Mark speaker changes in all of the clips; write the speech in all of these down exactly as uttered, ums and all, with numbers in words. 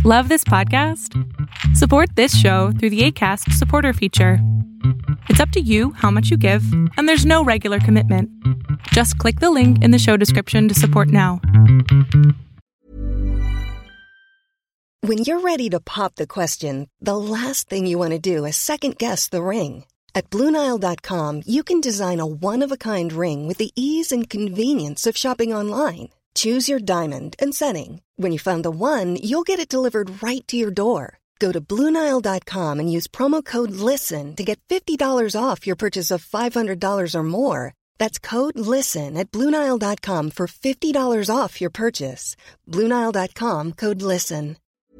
Speaker 1: Love this podcast? Support this show through the Acast supporter feature. It's up to you how much you give, and there's no regular commitment. Just click the link in the show description to support now.
Speaker 2: When you're ready to pop the question, the last thing you want to do is second-guess the ring. At Blue Nile dot com, you can design a one-of-a-kind ring with the ease and convenience of shopping online. Choose your diamond and setting. When you find the one, you'll get it delivered right to your door. Go to Blue Nile dot com and use promo code LISTEN to get fifty dollars off your purchase of five hundred dollars or more. That's code LISTEN at Blue Nile dot com for fifty dollars off your purchase. Blue Nile dot com, code LISTEN.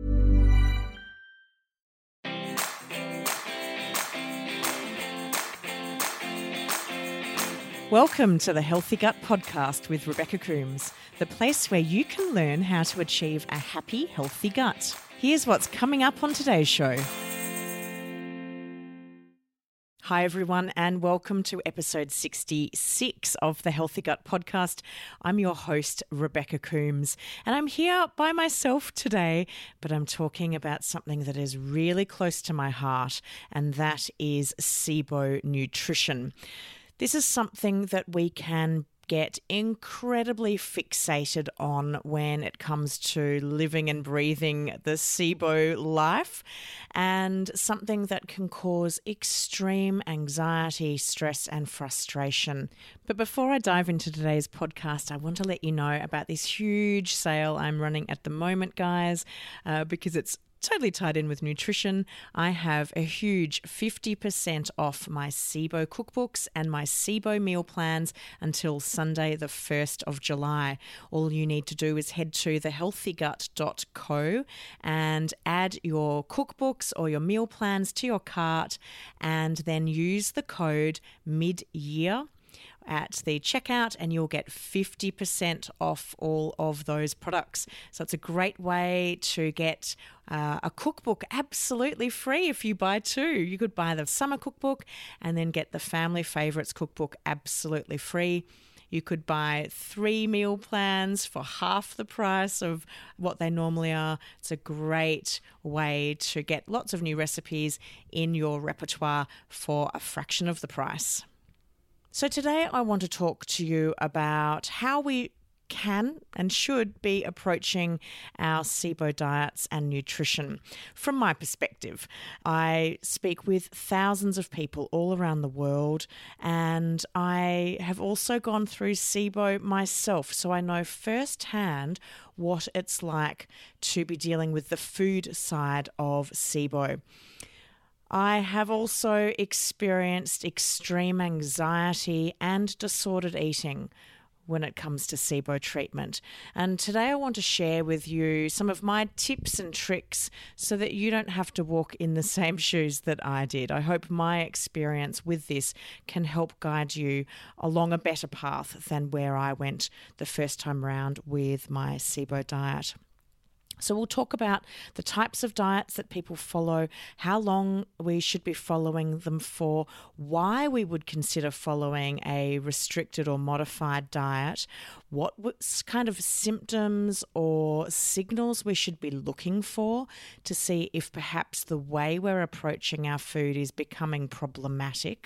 Speaker 3: Welcome to the Healthy Gut Podcast with Rebecca Coombs, the place where you can learn how to achieve a happy, healthy gut. Here's what's coming up on today's show. Hi everyone, and welcome to episode sixty-six of the Healthy Gut Podcast. I'm your host, Rebecca Coombs, and I'm here by myself today, but I'm talking about something that is really close to my heart, and that is SIBO nutrition. This is something that we can get incredibly fixated on when it comes to living and breathing the SIBO life, and something that can cause extreme anxiety, stress, and frustration. But before I dive into today's podcast, I want to let you know about this huge sale I'm running at the moment, guys, uh, because it's totally tied in with nutrition. I have a huge fifty percent off my SIBO cookbooks and my SIBO meal plans until Sunday, the first of July. All you need to do is head to the healthy gut dot co and add your cookbooks or your meal plans to your cart, and then use the code mid-year at the checkout, and you'll get fifty percent off all of those products. So it's a great way to get uh, a cookbook absolutely free if you buy two. You could buy the summer cookbook and then get the family favorites cookbook absolutely free. You could buy three meal plans for half the price of what they normally are. It's a great way to get lots of new recipes in your repertoire for a fraction of the price. So today I want to talk to you about how we can and should be approaching our SIBO diets and nutrition. From my perspective, I speak with thousands of people all around the world, and I have also gone through SIBO myself, so I know firsthand what it's like to be dealing with the food side of SIBO. I have also experienced extreme anxiety and disordered eating when it comes to SIBO treatment. And today I want to share with you some of my tips and tricks so that you don't have to walk in the same shoes that I did. I hope my experience with this can help guide you along a better path than where I went the first time around with my SIBO diet. So we'll talk about the types of diets that people follow, how long we should be following them for, why we would consider following a restricted or modified diet, what kind of symptoms or signals we should be looking for to see if perhaps the way we're approaching our food is becoming problematic,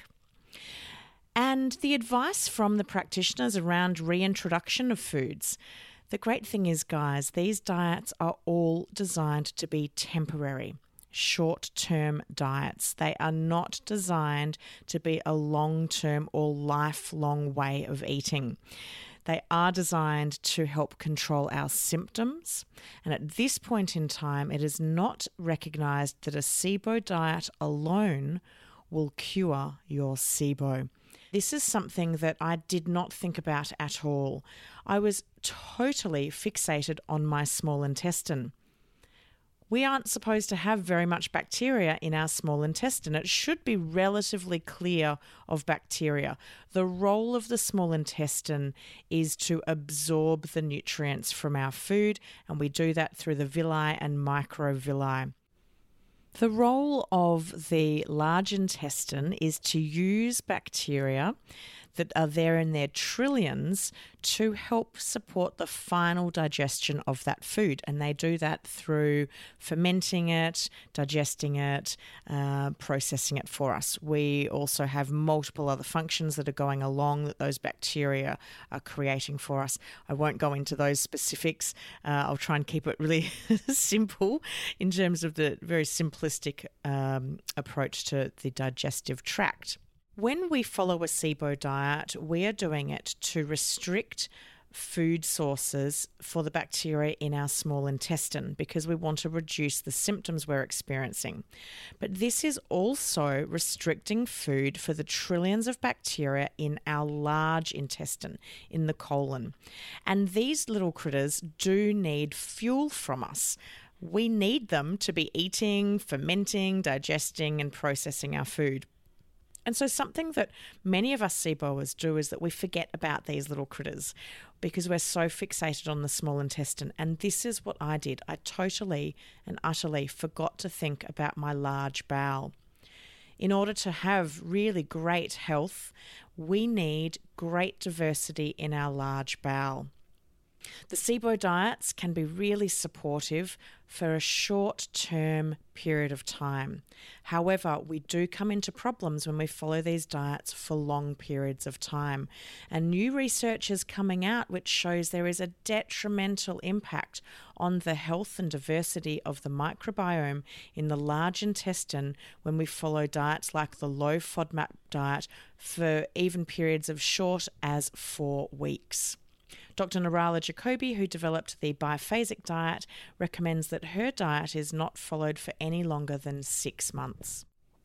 Speaker 3: and the advice from the practitioners around reintroduction of foods. The great thing is, guys, these diets are all designed to be temporary, short-term diets. They are not designed to be a long-term or lifelong way of eating. They are designed to help control our symptoms. And at this point in time, it is not recognised that a SIBO diet alone will cure your SIBO. This is something that I did not think about at all. I was totally fixated on my small intestine. We aren't supposed to have very much bacteria in our small intestine. It should be relatively clear of bacteria. The role of the small intestine is to absorb the nutrients from our food, and we do that through the villi and microvilli. The role of the large intestine is to use bacteria that are there in their trillions to help support the final digestion of that food. And they do that through fermenting it, digesting it, uh, processing it for us. We also have multiple other functions that are going along that those bacteria are creating for us. I won't go into those specifics. Uh, I'll try and keep it really simple in terms of the very simplistic um, approach to the digestive tract. When we follow a SIBO diet, we are doing it to restrict food sources for the bacteria in our small intestine because we want to reduce the symptoms we're experiencing. But this is also restricting food for the trillions of bacteria in our large intestine, in the colon. And these little critters do need fuel from us. We need them to be eating, fermenting, digesting, and processing our food. And so something that many of us SIBOers do is that we forget about these little critters because we're so fixated on the small intestine. And this is what I did. I totally and utterly forgot to think about my large bowel. In order to have really great health, we need great diversity in our large bowel. The SIBO diets can be really supportive for a short-term period of time. However, we do come into problems when we follow these diets for long periods of time. And new research is coming out which shows there is a detrimental impact on the health and diversity of the microbiome in the large intestine when we follow diets like the low FODMAP diet for even periods of short as four weeks. Doctor Nirala Jacobi, who developed the biphasic diet, recommends that her diet is not followed for any longer than six months.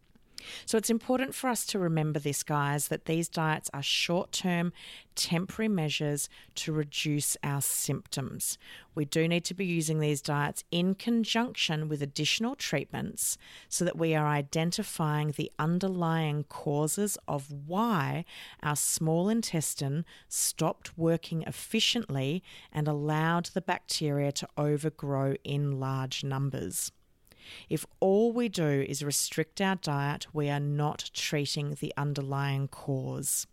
Speaker 3: So it's important for us to remember this, guys, that these diets are short-term, temporary measures to reduce our symptoms. We do need to be using these diets in conjunction with additional treatments so that we are identifying the underlying causes of why our small intestine stopped working efficiently and allowed the bacteria to overgrow in large numbers. If all we do is restrict our diet, we are not treating the underlying cause.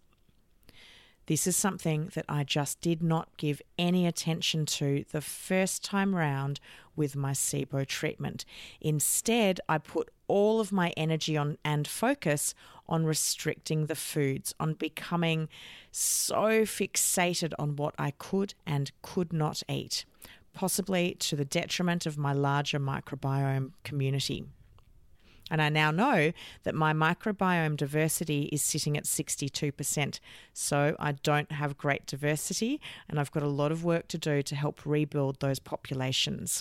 Speaker 3: This is something that I just did not give any attention to the first time round with my SIBO treatment. Instead, I put all of my energy on and focus on restricting the foods, on becoming so fixated on what I could and could not eat, possibly to the detriment of my larger microbiome community. And I now know that my microbiome diversity is sitting at sixty-two percent. So I don't have great diversity, and I've got a lot of work to do to help rebuild those populations.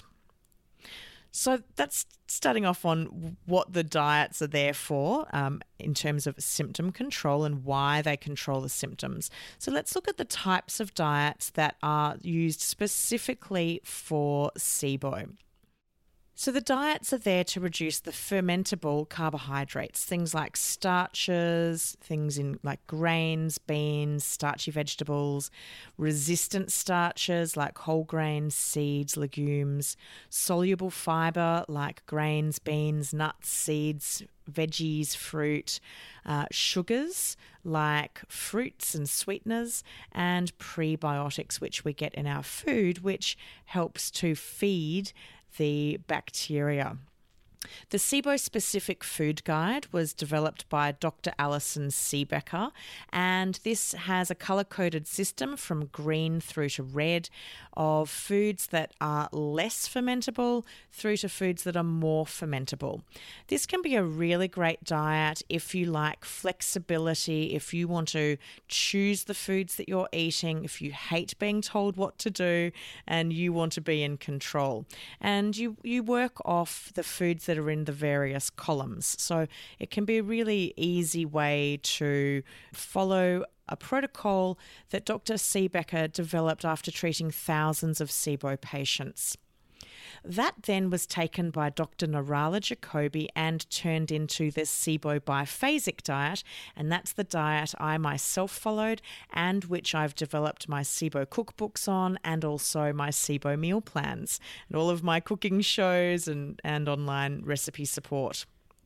Speaker 3: So that's starting off on what the diets are there for um, in terms of symptom control and why they control the symptoms. So let's look at the types of diets that are used specifically for SIBO. So the diets are there to reduce the fermentable carbohydrates, things like starches, things in like grains, beans, starchy vegetables, resistant starches like whole grains, seeds, legumes, soluble fiber like grains, beans, nuts, seeds, veggies, fruit, uh, sugars like fruits and sweeteners, and prebiotics, which we get in our food, which helps to feed the bacteria. The SIBO-specific food guide was developed by Doctor Alison Siebecker, and this has a colour-coded system from green through to red of foods that are less fermentable through to foods that are more fermentable. This can be a really great diet if you like flexibility, if you want to choose the foods that you're eating, if you hate being told what to do and you want to be in control. And you, you work off the foods that are in the various columns. So it can be a really easy way to follow a protocol that Doctor Siebecker developed after treating thousands of SIBO patients. That then was taken by Doctor Nirala Jacobi and turned into the SIBO biphasic diet, and that's the diet I myself followed and which I've developed my SIBO cookbooks on, and also my SIBO meal plans and all of my cooking shows and, and online recipe support.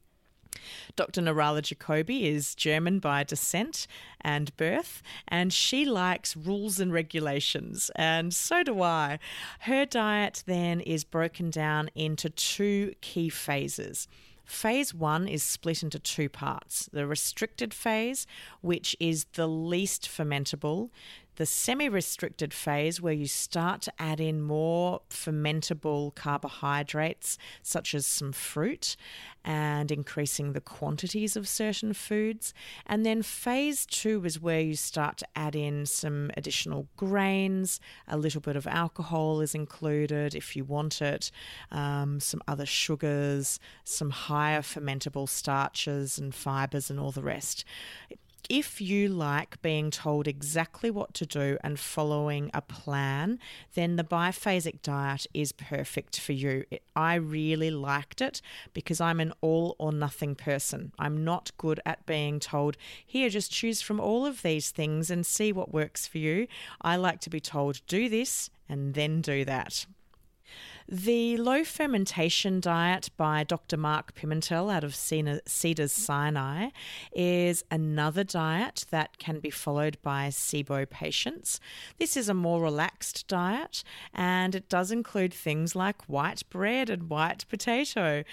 Speaker 3: Doctor Narala Jacobi is German by descent and birth, and she likes rules and regulations, and so do I. Her diet then is broken down into two key phases. Phase one is split into two parts. The restricted phase, which is the least fermentable. The semi-restricted phase, where you start to add in more fermentable carbohydrates, such as some fruit, and increasing the quantities of certain foods. And then phase two is where you start to add in some additional grains, a little bit of alcohol is included if you want it, um, some other sugars, some higher fermentable starches and fibres and all the rest. If you like being told exactly what to do and following a plan, then the biphasic diet is perfect for you. It, I really liked it because I'm an all or nothing person. I'm not good at being told, here, just choose from all of these things and see what works for you. I like to be told, do this and then do that. The low fermentation diet by Doctor Mark Pimentel out of Cedars Sinai is another diet that can be followed by SIBO patients. This is a more relaxed diet, and it does include things like white bread and white potato.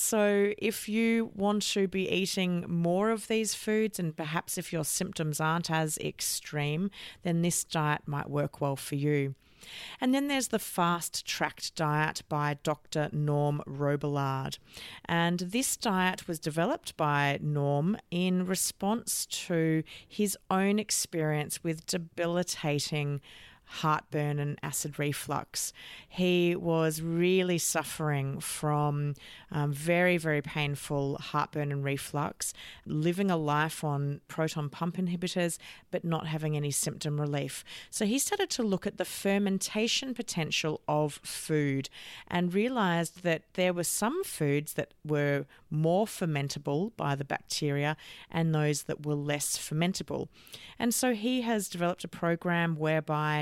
Speaker 3: So if you want to be eating more of these foods, and perhaps if your symptoms aren't as extreme, then this diet might work well for you. And then there's the fast-tracked diet by Doctor Norm Robillard. And this diet was developed by Norm in response to his own experience with debilitating heartburn and acid reflux. He was really suffering from um, very, very painful heartburn and reflux, living a life on proton pump inhibitors, but not having any symptom relief. So he started to look at the fermentation potential of food and realized that there were some foods that were more fermentable by the bacteria and those that were less fermentable. And so he has developed a program whereby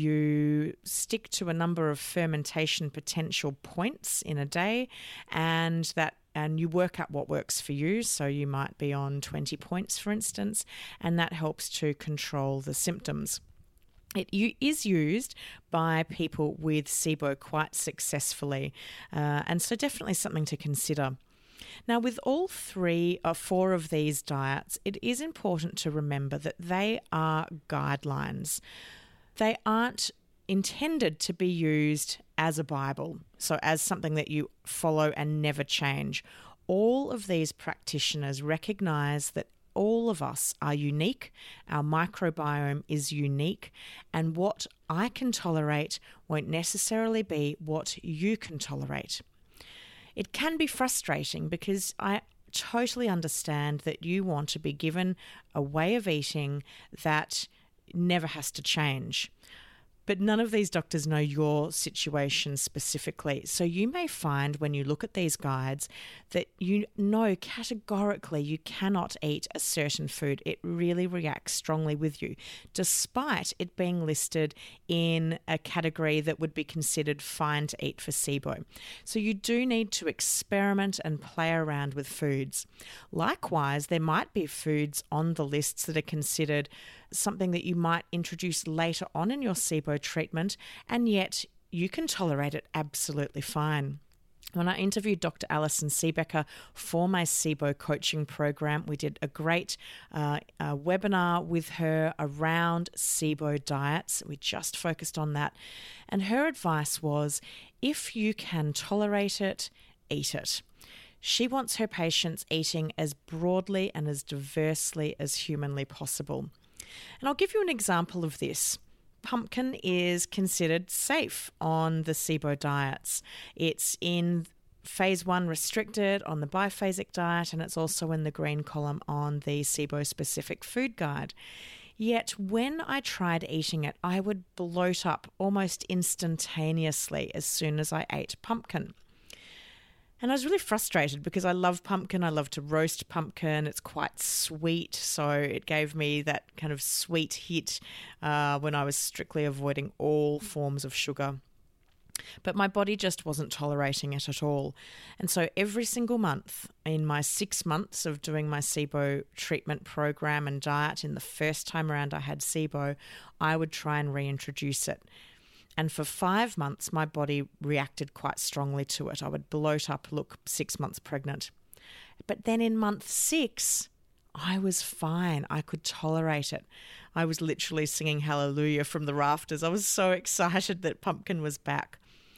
Speaker 3: you stick to a number of fermentation potential points in a day, and that and you work out what works for you. So you might be on twenty points, for instance, and that helps to control the symptoms. It is used by people with SIBO quite successfully, uh, and so definitely something to consider. Now, with all three or four of these diets, it is important to remember that they are guidelines. They aren't intended to be used as a Bible, so as something that you follow and never change. All of these practitioners recognize that all of us are unique, our microbiome is unique, and what I can tolerate won't necessarily be what you can tolerate. It can be frustrating because I totally understand that you want to be given a way of eating that never has to change. But none of these doctors know your situation specifically. So you may find when you look at these guides that you know categorically you cannot eat a certain food. It really reacts strongly with you, despite it being listed in a category that would be considered fine to eat for SIBO. So you do need to experiment and play around with foods. Likewise, there might be foods on the lists that are considered something that you might introduce later on in your SIBO treatment, and yet you can tolerate it absolutely fine. When I interviewed Doctor Alison Siebecker for my SIBO coaching program, we did a great uh, uh, webinar with her around SIBO diets. We just focused on that. And her advice was, if you can tolerate it, eat it. She wants her patients eating as broadly and as diversely as humanly possible. And I'll give you an example of this. Pumpkin is considered safe on the SIBO diets. It's in phase one restricted on the biphasic diet, and it's also in the green column on the SIBO specific food guide. Yet when I tried eating it, I would bloat up almost instantaneously as soon as I ate pumpkin. And I was really frustrated because I love pumpkin. I love to roast pumpkin. It's quite sweet, so it gave me that kind of sweet hit uh, when I was strictly avoiding all forms of sugar. But my body just wasn't tolerating it at all. And so every single month in my six months of doing my SIBO treatment program and diet, in the first time around I had SIBO, I would try and reintroduce it. And for five months, my body reacted quite strongly to it. I would bloat up, look six months pregnant. But then in month six, I was fine. I could tolerate it. I was literally singing hallelujah from the rafters. I was so excited that pumpkin was back.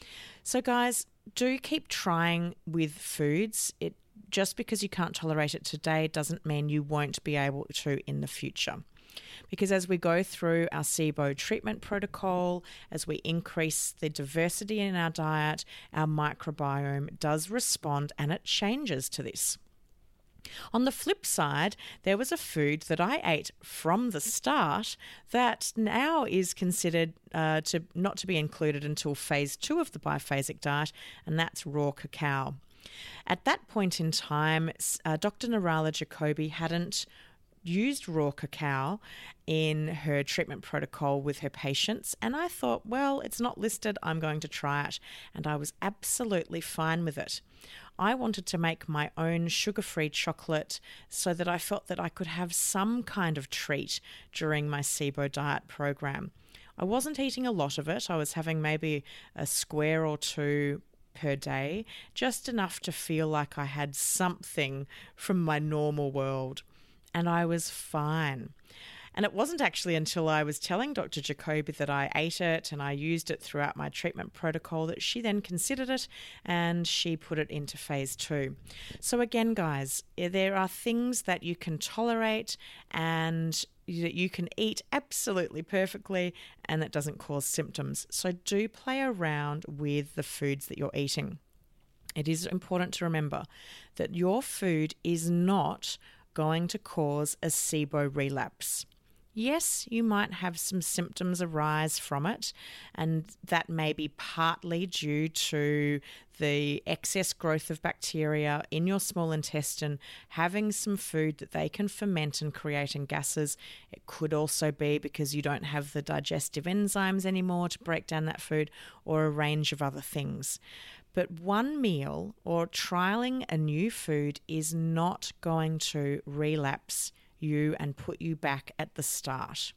Speaker 3: So guys, do keep trying with foods. It just because you can't tolerate it today doesn't mean you won't be able to in the future. Because as we go through our SIBO treatment protocol, as we increase the diversity in our diet, our microbiome does respond and it changes to this. On the flip side, there was a food that I ate from the start that now is considered uh, to not to be included until phase two of the biphasic diet, and that's raw cacao. At that point in time, uh, Doctor Nirala Jacobi hadn't used raw cacao in her treatment protocol with her patients, and I thought, well, it's not listed, I'm going to try it, and I was absolutely fine with it. I wanted to make my own sugar-free chocolate so that I felt that I could have some kind of treat during my SIBO diet program. I wasn't eating a lot of it. I was having maybe a square or two per day, just enough to feel like I had something from my normal world. And I was fine. And it wasn't actually until I was telling Doctor Jacobi that I ate it and I used it throughout my treatment protocol that she then considered it and she put it into phase two. So again, guys, there are things that you can tolerate and that you can eat absolutely perfectly and that doesn't cause symptoms. So do play around with the foods that you're eating. It is important to remember that your food is not going to cause a SIBO relapse. Yes, you might have some symptoms arise from it, and that may be partly due to the excess growth of bacteria in your small intestine, having some food that they can ferment and creating gases. It could also be because you don't have the digestive enzymes anymore to break down that food, or a range of other things. But one meal or trialing a new food is not going to relapse you and put you back at the start.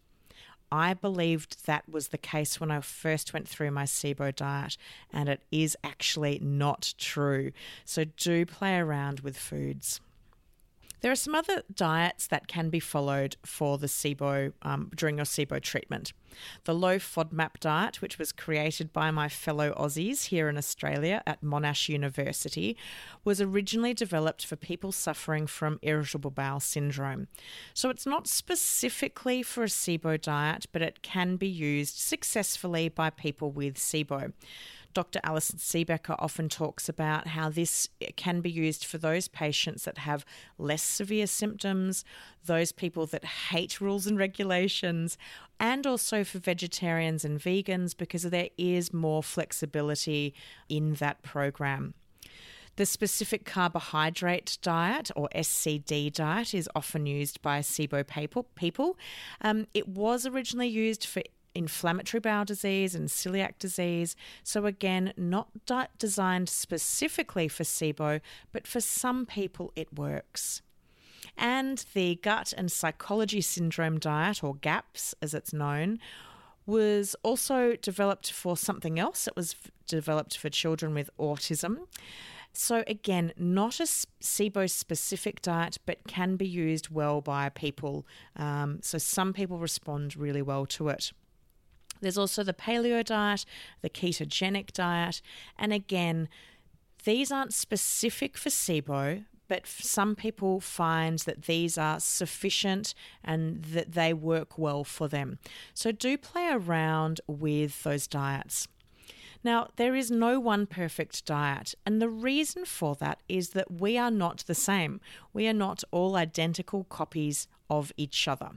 Speaker 3: I believed that was the case when I first went through my SIBO diet, and it is actually not true. So do play around with foods. There are some other diets that can be followed for the SIBO um, during your SIBO treatment. The low FODMAP diet, which was created by my fellow Aussies here in Australia at Monash University, was originally developed for people suffering from irritable bowel syndrome. So it's not specifically for a SIBO diet, but it can be used successfully by people with SIBO. Doctor Alison Siebecker often talks about how this can be used for those patients that have less severe symptoms, those people that hate rules and regulations, and also for vegetarians and vegans because there is more flexibility in that program. The specific carbohydrate diet, or S C D diet, is often used by SIBO people. Um, it was originally used for inflammatory bowel disease and celiac disease. So again, not di- designed specifically for SIBO, but for some people it works. And the gut and psychology syndrome diet, or GAPS as it's known, was also developed for something else. It was f- developed for children with autism. So again, not a SIBO-specific diet, but can be used well by people. Um, so some people respond really well to it. There's also the paleo diet, the ketogenic diet, and again, these aren't specific for SIBO, but some people find that these are sufficient and that they work well for them. So do play around with those diets. Now, there is no one perfect diet, and the reason for that is that we are not the same. We are not all identical copies of each other.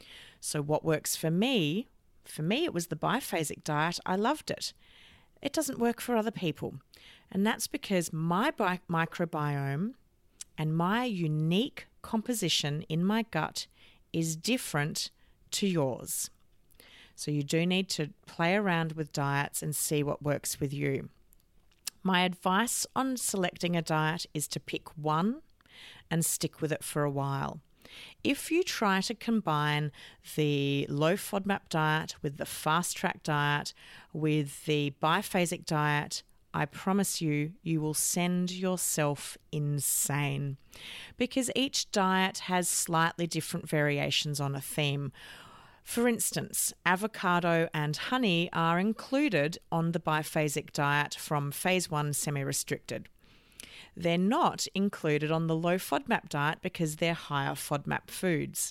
Speaker 3: So what works for me For me, it was the biphasic diet. I loved it. It doesn't work for other people. And that's because my bi- microbiome and my unique composition in my gut is different to yours. So you do need to play around with diets and see what works with you. My advice on selecting a diet is to pick one and stick with it for a while. If you try to combine the low FODMAP diet with the fast track diet, with the biphasic diet, I promise you, you will send yourself insane, because each diet has slightly different variations on a theme. For instance, avocado and honey are included on the biphasic diet from phase one semi-restricted. They're not included on the low FODMAP diet because they're higher FODMAP foods.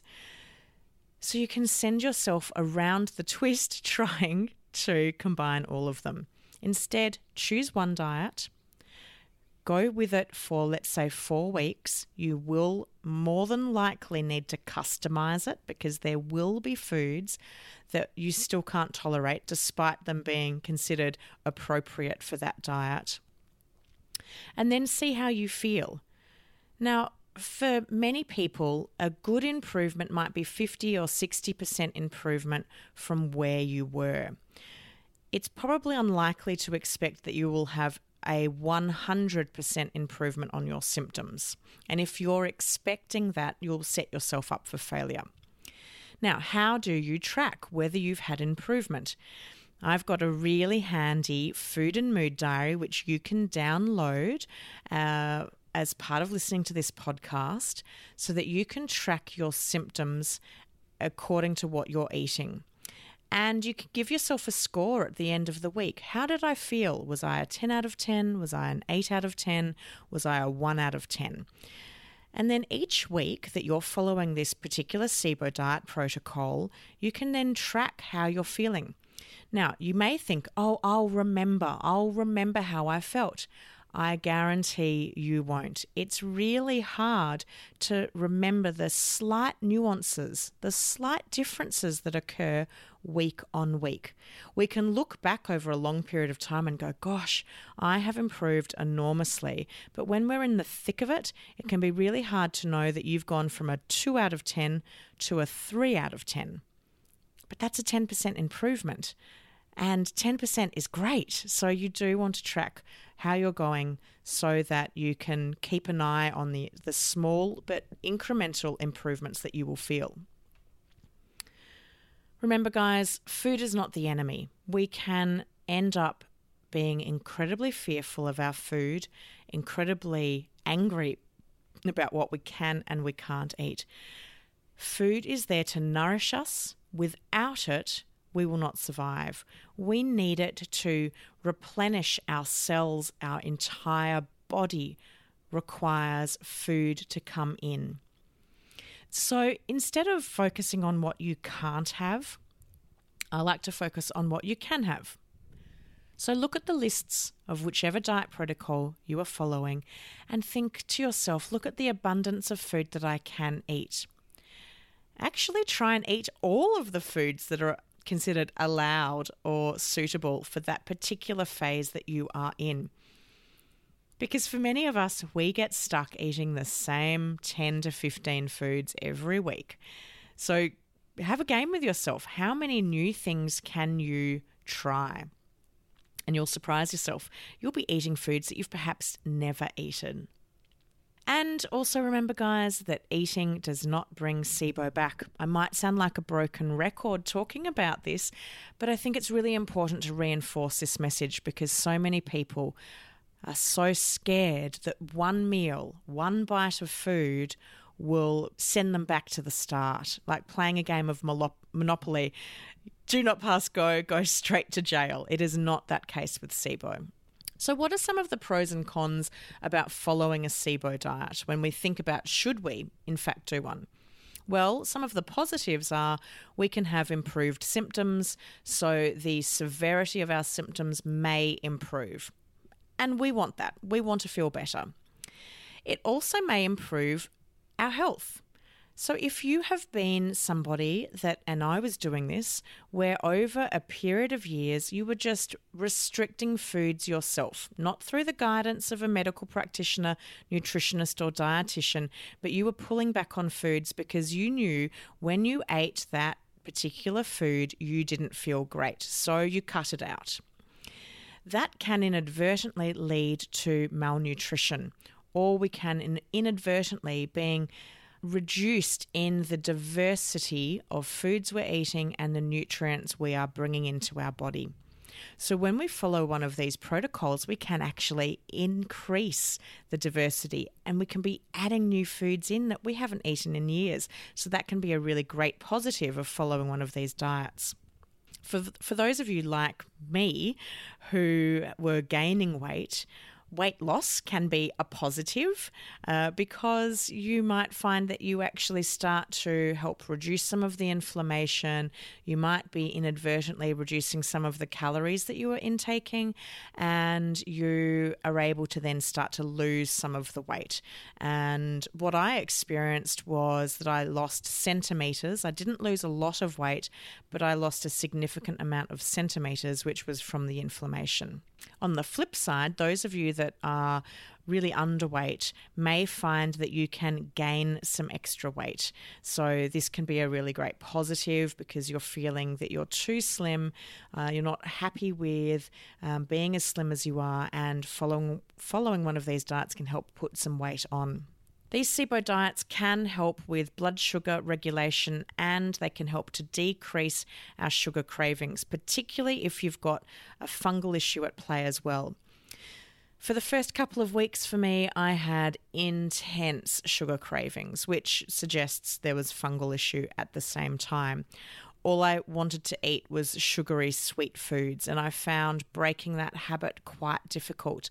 Speaker 3: So you can send yourself around the twist trying to combine all of them. Instead, choose one diet, go with it for, let's say, four weeks. You will more than likely need to customize it because there will be foods that you still can't tolerate despite them being considered appropriate for that diet. And then see how you feel. Now, for many people, a good improvement might be fifty or sixty percent improvement from where you were. It's probably unlikely to expect that you will have a one hundred percent improvement on your symptoms. And if you're expecting that, you'll set yourself up for failure. Now, how do you track whether you've had improvement? I've got a really handy food and mood diary which you can download uh, as part of listening to this podcast so that you can track your symptoms according to what you're eating. And you can give yourself a score at the end of the week. How did I feel? Was I a ten out of ten? Was I an eight out of ten? Was I a one out of ten? And then each week that you're following this particular SIBO diet protocol, you can then track how you're feeling. Now, you may think, oh, I'll remember. I'll remember how I felt. I guarantee you won't. It's really hard to remember the slight nuances, the slight differences that occur week on week. We can look back over a long period of time and go, gosh, I have improved enormously. But when we're in the thick of it, it can be really hard to know that you've gone from a two out of ten to a three out of ten. But that's a ten percent improvement. And ten percent is great. So you do want to track how you're going so that you can keep an eye on the, the small but incremental improvements that you will feel. Remember, guys, food is not the enemy. We can end up being incredibly fearful of our food, incredibly angry about what we can and we can't eat. Food is there to nourish us. Without it, we will not survive. We need it to replenish our cells. Our entire body requires food to come in. So instead of focusing on what you can't have, I like to focus on what you can have. So look at the lists of whichever diet protocol you are following and think to yourself, look at the abundance of food that I can eat. Actually try and eat all of the foods that are considered allowed or suitable for that particular phase that you are in. Because for many of us, we get stuck eating the same ten to fifteen foods every week. So have a game with yourself. How many new things can you try? And you'll surprise yourself. You'll be eating foods that you've perhaps never eaten. And also remember, guys, that eating does not bring SIBO back. I might sound like a broken record talking about this, but I think it's really important to reinforce this message because so many people are so scared that one meal, one bite of food will send them back to the start, like playing a game of Monopoly. Do not pass go, go straight to jail. It is not that case with SIBO. So what are some of the pros and cons about following a SIBO diet when we think about should we, in fact, do one? Well, some of the positives are we can have improved symptoms, so the severity of our symptoms may improve. And we want that. We want to feel better. It also may improve our health. So if you have been somebody that, and I was doing this, where over a period of years you were just restricting foods yourself, not through the guidance of a medical practitioner, nutritionist or dietitian, but you were pulling back on foods because you knew when you ate that particular food, you didn't feel great, so you cut it out. That can inadvertently lead to malnutrition, or we can inadvertently being reduced in the diversity of foods we're eating and the nutrients we are bringing into our body. So when we follow one of these protocols, we can actually increase the diversity, and we can be adding new foods in that we haven't eaten in years. So that can be a really great positive of following one of these diets. For, for those of you like me who were gaining weight, weight loss can be a positive uh, because you might find that you actually start to help reduce some of the inflammation. You might be inadvertently reducing some of the calories that you are intaking, and you are able to then start to lose some of the weight. And what I experienced was that I lost centimeters. I didn't lose a lot of weight, but I lost a significant amount of centimeters, which was from the inflammation. On the flip side, those of you that are really underweight may find that you can gain some extra weight. So this can be a really great positive because you're feeling that you're too slim, uh, you're not happy with um, being as slim as you are, and following, following one of these diets can help put some weight on. These SIBO diets can help with blood sugar regulation, and they can help to decrease our sugar cravings, particularly if you've got a fungal issue at play as well. For the first couple of weeks for me, I had intense sugar cravings, which suggests there was fungal issue at the same time. All I wanted to eat was sugary sweet foods, and I found breaking that habit quite difficult.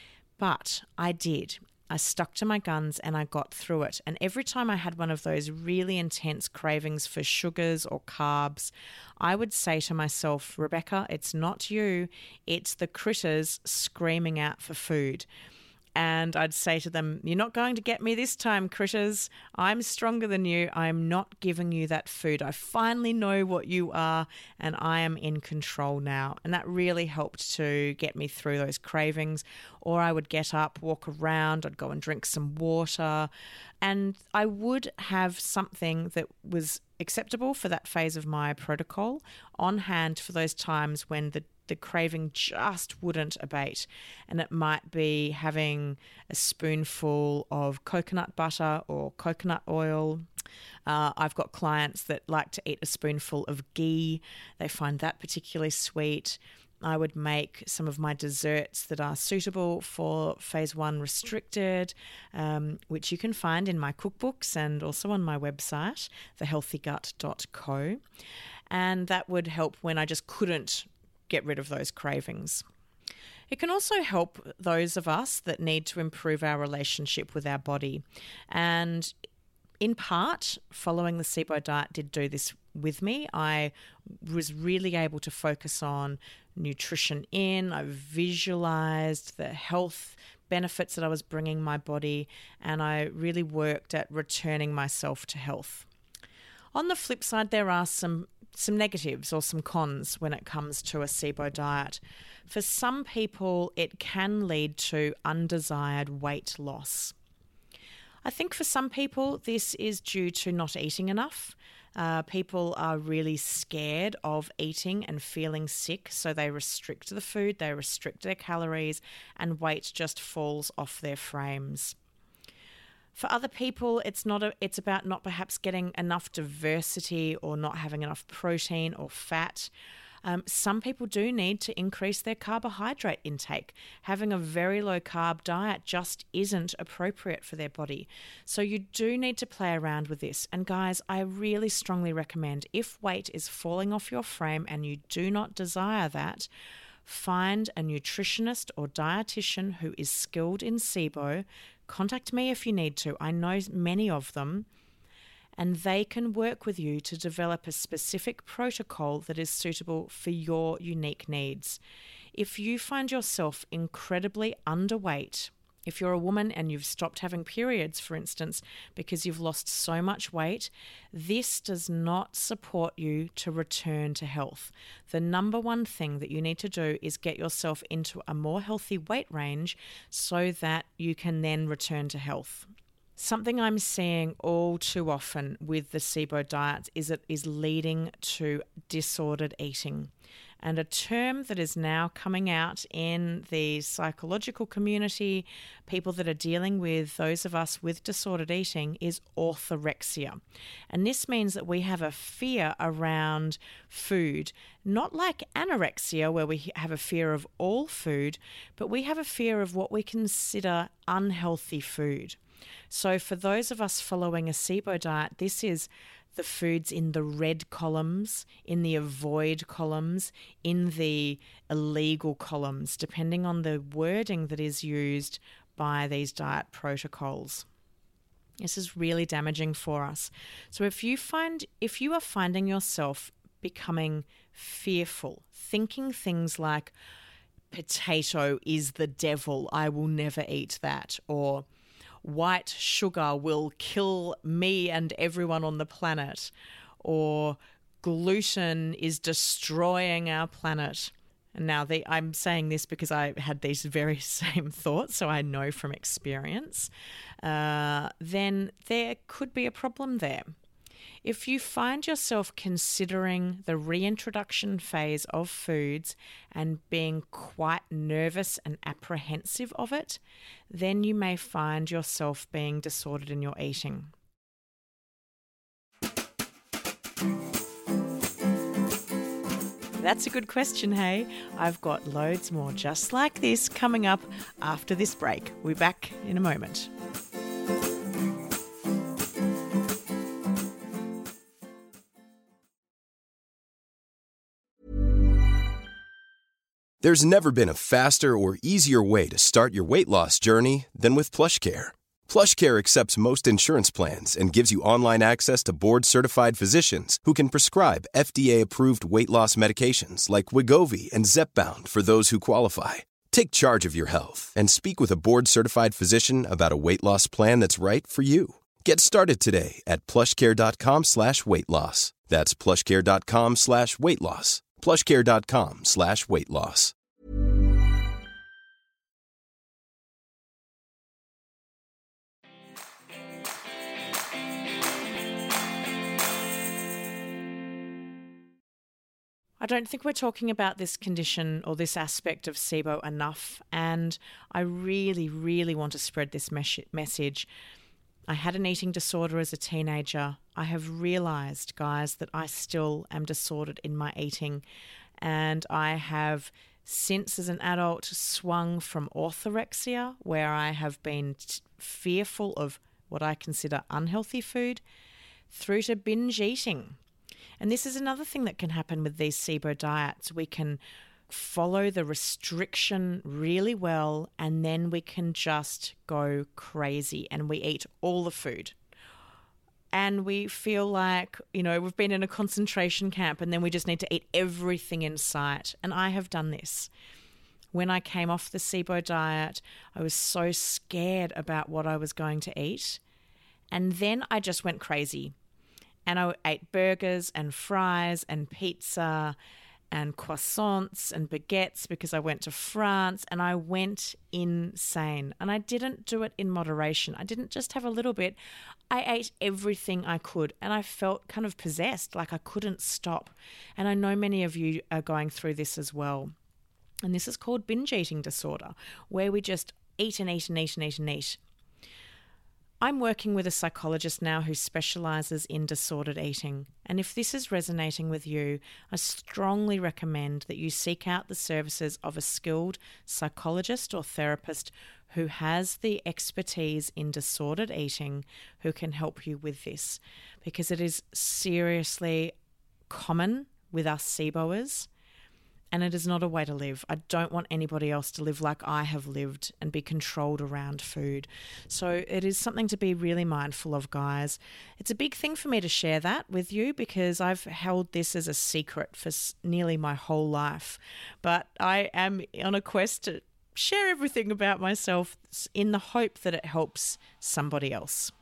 Speaker 3: But I did. I stuck to my guns and I got through it. And every time I had one of those really intense cravings for sugars or carbs, I would say to myself, Rebecca, it's not you, it's the critters screaming out for food. And I'd say to them, you're not going to get me this time, critters. I'm stronger than you. I'm not giving you that food. I finally know what you are, and I am in control now. And that really helped to get me through those cravings. Or I would get up, walk around, I'd go and drink some water, and I would have something that was acceptable for that phase of my protocol on hand for those times when the the craving just wouldn't abate. And it might be having a spoonful of coconut butter or coconut oil. Uh, I've got clients that like to eat a spoonful of ghee. They find that particularly sweet. I would make some of my desserts that are suitable for phase one restricted, um, which you can find in my cookbooks and also on my website, the healthy gut dot co. And that would help when I just couldn't get rid of those cravings. It can also help those of us that need to improve our relationship with our body. And in part, following the SIBO diet did do this with me. I was really able to focus on nutrition in. I visualized the health benefits that I was bringing my body, and I really worked at returning myself to health. On the flip side, there are some some negatives or some cons when it comes to a SIBO diet. For some people, it can lead to undesired weight loss. I think for some people, this is due to not eating enough. Uh, people are really scared of eating and feeling sick, so they restrict the food, they restrict their calories, and weight just falls off their frames. For other people, it's not a, it's about not perhaps getting enough diversity or not having enough protein or fat. Um, some people do need to increase their carbohydrate intake. Having a very low carb diet just isn't appropriate for their body. So you do need to play around with this. And guys, I really strongly recommend, if weight is falling off your frame and you do not desire that, find a nutritionist or dietitian who is skilled in SIBO. Contact me if you need to. I know many of them, and they can work with you to develop a specific protocol that is suitable for your unique needs. If you find yourself incredibly underweight, if you're a woman and you've stopped having periods, for instance, because you've lost so much weight, this does not support you to return to health. The number one thing that you need to do is get yourself into a more healthy weight range so that you can then return to health. Something I'm seeing all too often with the SIBO diets is it is leading to disordered eating. And a term that is now coming out in the psychological community, people that are dealing with those of us with disordered eating, is orthorexia. And this means that we have a fear around food, not like anorexia where we have a fear of all food, but we have a fear of what we consider unhealthy food. So for those of us following a SIBO diet, this is the foods in the red columns, in the avoid columns, in the illegal columns, depending on the wording that is used by these diet protocols. This is really damaging for us. So if you find, if you are finding yourself becoming fearful, thinking things like, potato is the devil, I will never eat that, or white sugar will kill me and everyone on the planet, or gluten is destroying our planet. And now the, I'm saying this because I had these very same thoughts, so I know from experience, uh, then there could be a problem there. If you find yourself considering the reintroduction phase of foods and being quite nervous and apprehensive of it, then you may find yourself being disordered in your eating. That's a good question, hey? I've got loads more just like this coming up after this break. We'll be back in a moment.
Speaker 4: There's never been a faster or easier way to start your weight loss journey than with PlushCare. PlushCare accepts most insurance plans and gives you online access to board-certified physicians who can prescribe F D A-approved weight loss medications like Wegovy and Zepbound for those who qualify. Take charge of your health and speak with a board-certified physician about a weight loss plan that's right for you. Get started today at plushcare.com slash weight loss. That's plushcare.com slash weight loss. plushcare.com slash weight loss.
Speaker 3: I don't think we're talking about this condition or this aspect of SIBO enough, and I really, really want to spread this mes- message. I had an eating disorder as a teenager. I have realised, guys, that I still am disordered in my eating, and I have since as an adult swung from orthorexia, where I have been t- fearful of what I consider unhealthy food, through to binge eating. And this is another thing that can happen with these SIBO diets. We can follow the restriction really well, and then we can just go crazy and we eat all the food. And we feel like, you know, we've been in a concentration camp and then we just need to eat everything in sight. And I have done this. When I came off the SIBO diet, I was so scared about what I was going to eat. And then I just went crazy. And I ate burgers and fries and pizza and croissants and baguettes because I went to France, and I went insane. And I didn't do it in moderation. I didn't just have a little bit. I ate everything I could, and I felt kind of possessed, like I couldn't stop. And I know many of you are going through this as well. And this is called binge eating disorder, where we just eat and eat and eat and eat and eat. I'm working with a psychologist now who specialises in disordered eating. And if this is resonating with you, I strongly recommend that you seek out the services of a skilled psychologist or therapist who has the expertise in disordered eating, who can help you with this, because it is seriously common with us SIBOers. And it is not a way to live. I don't want anybody else to live like I have lived and be controlled around food. So it is something to be really mindful of, guys. It's a big thing for me to share that with you because I've held this as a secret for nearly my whole life. But I am on a quest to share everything about myself in the hope that it helps somebody else.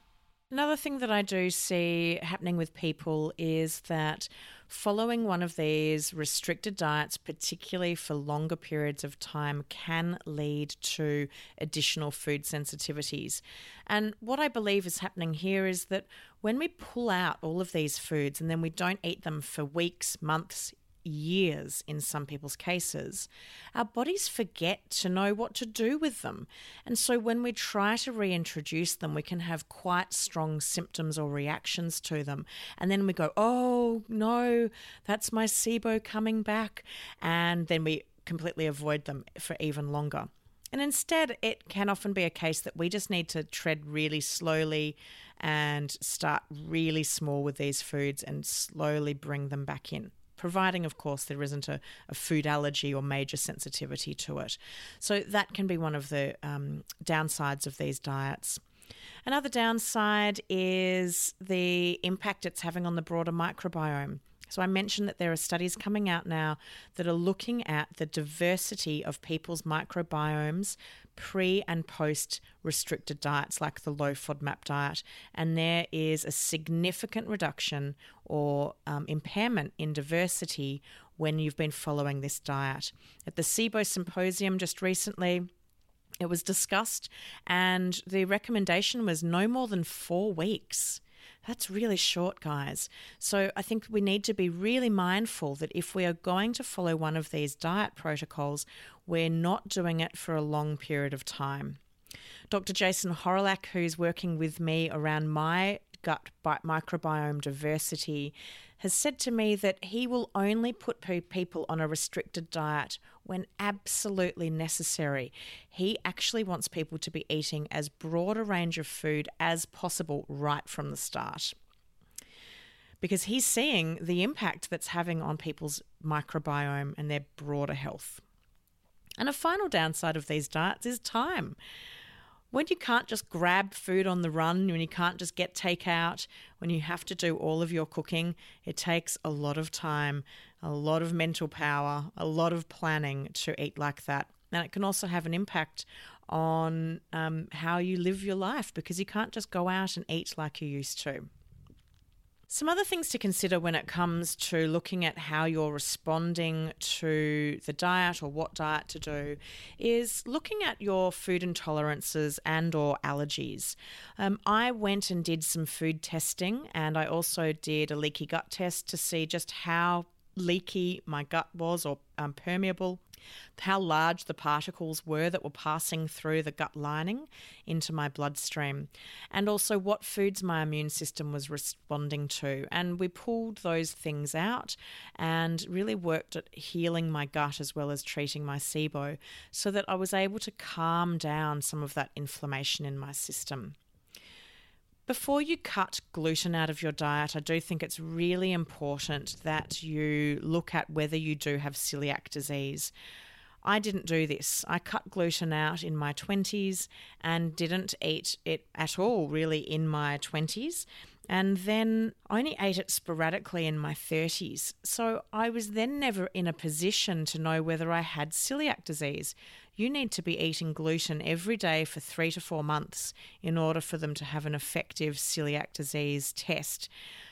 Speaker 3: Another thing that I do see happening with people is that following one of these restricted diets, particularly for longer periods of time, can lead to additional food sensitivities. And what I believe is happening here is that when we pull out all of these foods and then we don't eat them for weeks, months, years in some people's cases, our bodies forget to know what to do with them. And so when we try to reintroduce them, we can have quite strong symptoms or reactions to them. And then we go, oh no, that's my SIBO coming back. And then we completely avoid them for even longer. And instead, it can often be a case that we just need to tread really slowly and start really small with these foods and slowly bring them back in, providing, of course, there isn't a, a food allergy or major sensitivity to it. So that can be one of the um, downsides of these diets. Another downside is the impact it's having on the broader microbiome. So I mentioned that there are studies coming out now that are looking at the diversity of people's microbiomes pre and post restricted diets like the low FODMAP diet. And there is a significant reduction or um, impairment in diversity when you've been following this diet. At the SIBO Symposium just recently, it was discussed and the recommendation was no more than four weeks. That's really short, guys. So I think we need to be really mindful that if we are going to follow one of these diet protocols, we're not doing it for a long period of time. Doctor Jason Horolak, who's working with me around my gut microbiome diversity, has said to me that he will only put people on a restricted diet when absolutely necessary. He actually wants people to be eating as broad a range of food as possible right from the start, because he's seeing the impact that's having on people's microbiome and their broader health. And a final downside of these diets is time. When you can't just grab food on the run, when you can't just get takeout, when you have to do all of your cooking, it takes a lot of time, a lot of mental power, a lot of planning to eat like that. And it can also have an impact on um, how you live your life, because you can't just go out and eat like you used to. Some other things to consider when it comes to looking at how you're responding to the diet or what diet to do is looking at your food intolerances and or allergies. Um, I went and did some food testing, and I also did a leaky gut test to see just how leaky my gut was, or um, permeable, how large the particles were that were passing through the gut lining into my bloodstream, and also what foods my immune system was responding to. And we pulled those things out and really worked at healing my gut as well as treating my SIBO, so that I was able to calm down some of that inflammation in my system. Before you cut gluten out of your diet, I do think it's really important that you look at whether you do have celiac disease. I didn't do this. I cut gluten out in my twenties and didn't eat it at all really in my twenties, and then only ate it sporadically in my thirties. So I was then never in a position to know whether I had celiac disease. You need to be eating gluten every day for three to four months in order for them to have an effective celiac disease test.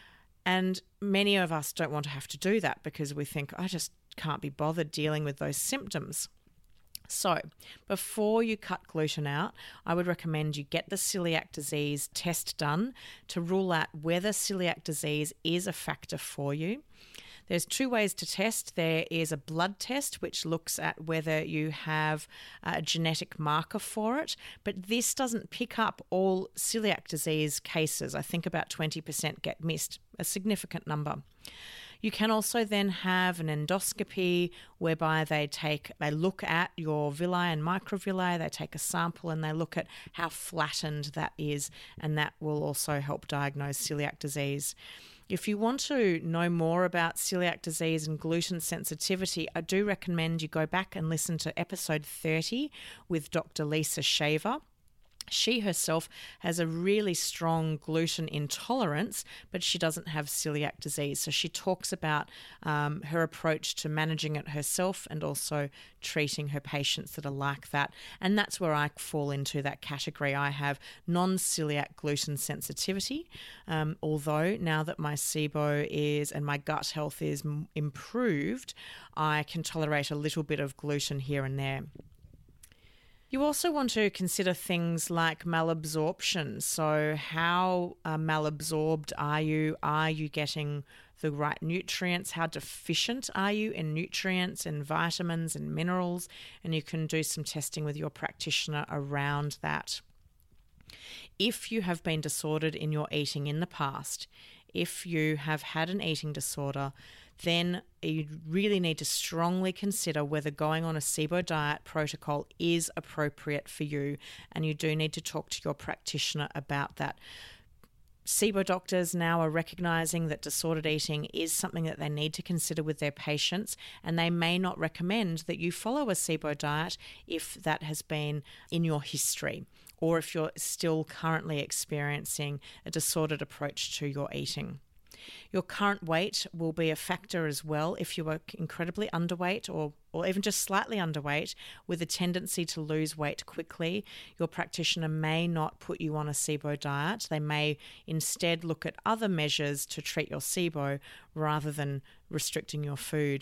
Speaker 3: And many of us don't want to have to do that because we think, I just can't be bothered dealing with those symptoms. So before you cut gluten out, I would recommend you get the celiac disease test done to rule out whether celiac disease is a factor for you. There's two ways to test. There is a blood test, which looks at whether you have a genetic marker for it, but this doesn't pick up all celiac disease cases. I think about twenty percent get missed, a significant number. You can also then have an endoscopy whereby they take, they look at your villi and microvilli, they take a sample and they look at how flattened that is, and that will also help diagnose celiac disease. If you want to know more about celiac disease and gluten sensitivity, I do recommend you go back and listen to episode thirty with Doctor Lisa Shaver. She herself has a really strong gluten intolerance, but she doesn't have celiac disease. So she talks about um, her approach to managing it herself and also treating her patients that are like that. And that's where I fall into that category. I have non-celiac gluten sensitivity, um, although now that my SIBO is and my gut health is m- improved, I can tolerate a little bit of gluten here and there. You also want to consider things like malabsorption. So how uh, malabsorbed are you? Are you getting the right nutrients? How deficient are you in nutrients and vitamins and minerals? And you can do some testing with your practitioner around that. If you have been disordered in your eating in the past, if you have had an eating disorder, then you really need to strongly consider whether going on a SIBO diet protocol is appropriate for you, and you do need to talk to your practitioner about that. SIBO doctors now are recognising that disordered eating is something that they need to consider with their patients, and they may not recommend that you follow a SIBO diet if that has been in your history, or if you're still currently experiencing a disordered approach to your eating. Your current weight will be a factor as well. If you are incredibly underweight or, or even just slightly underweight with a tendency to lose weight quickly, your practitioner may not put you on a SIBO diet. They may instead look at other measures to treat your SIBO rather than restricting your food.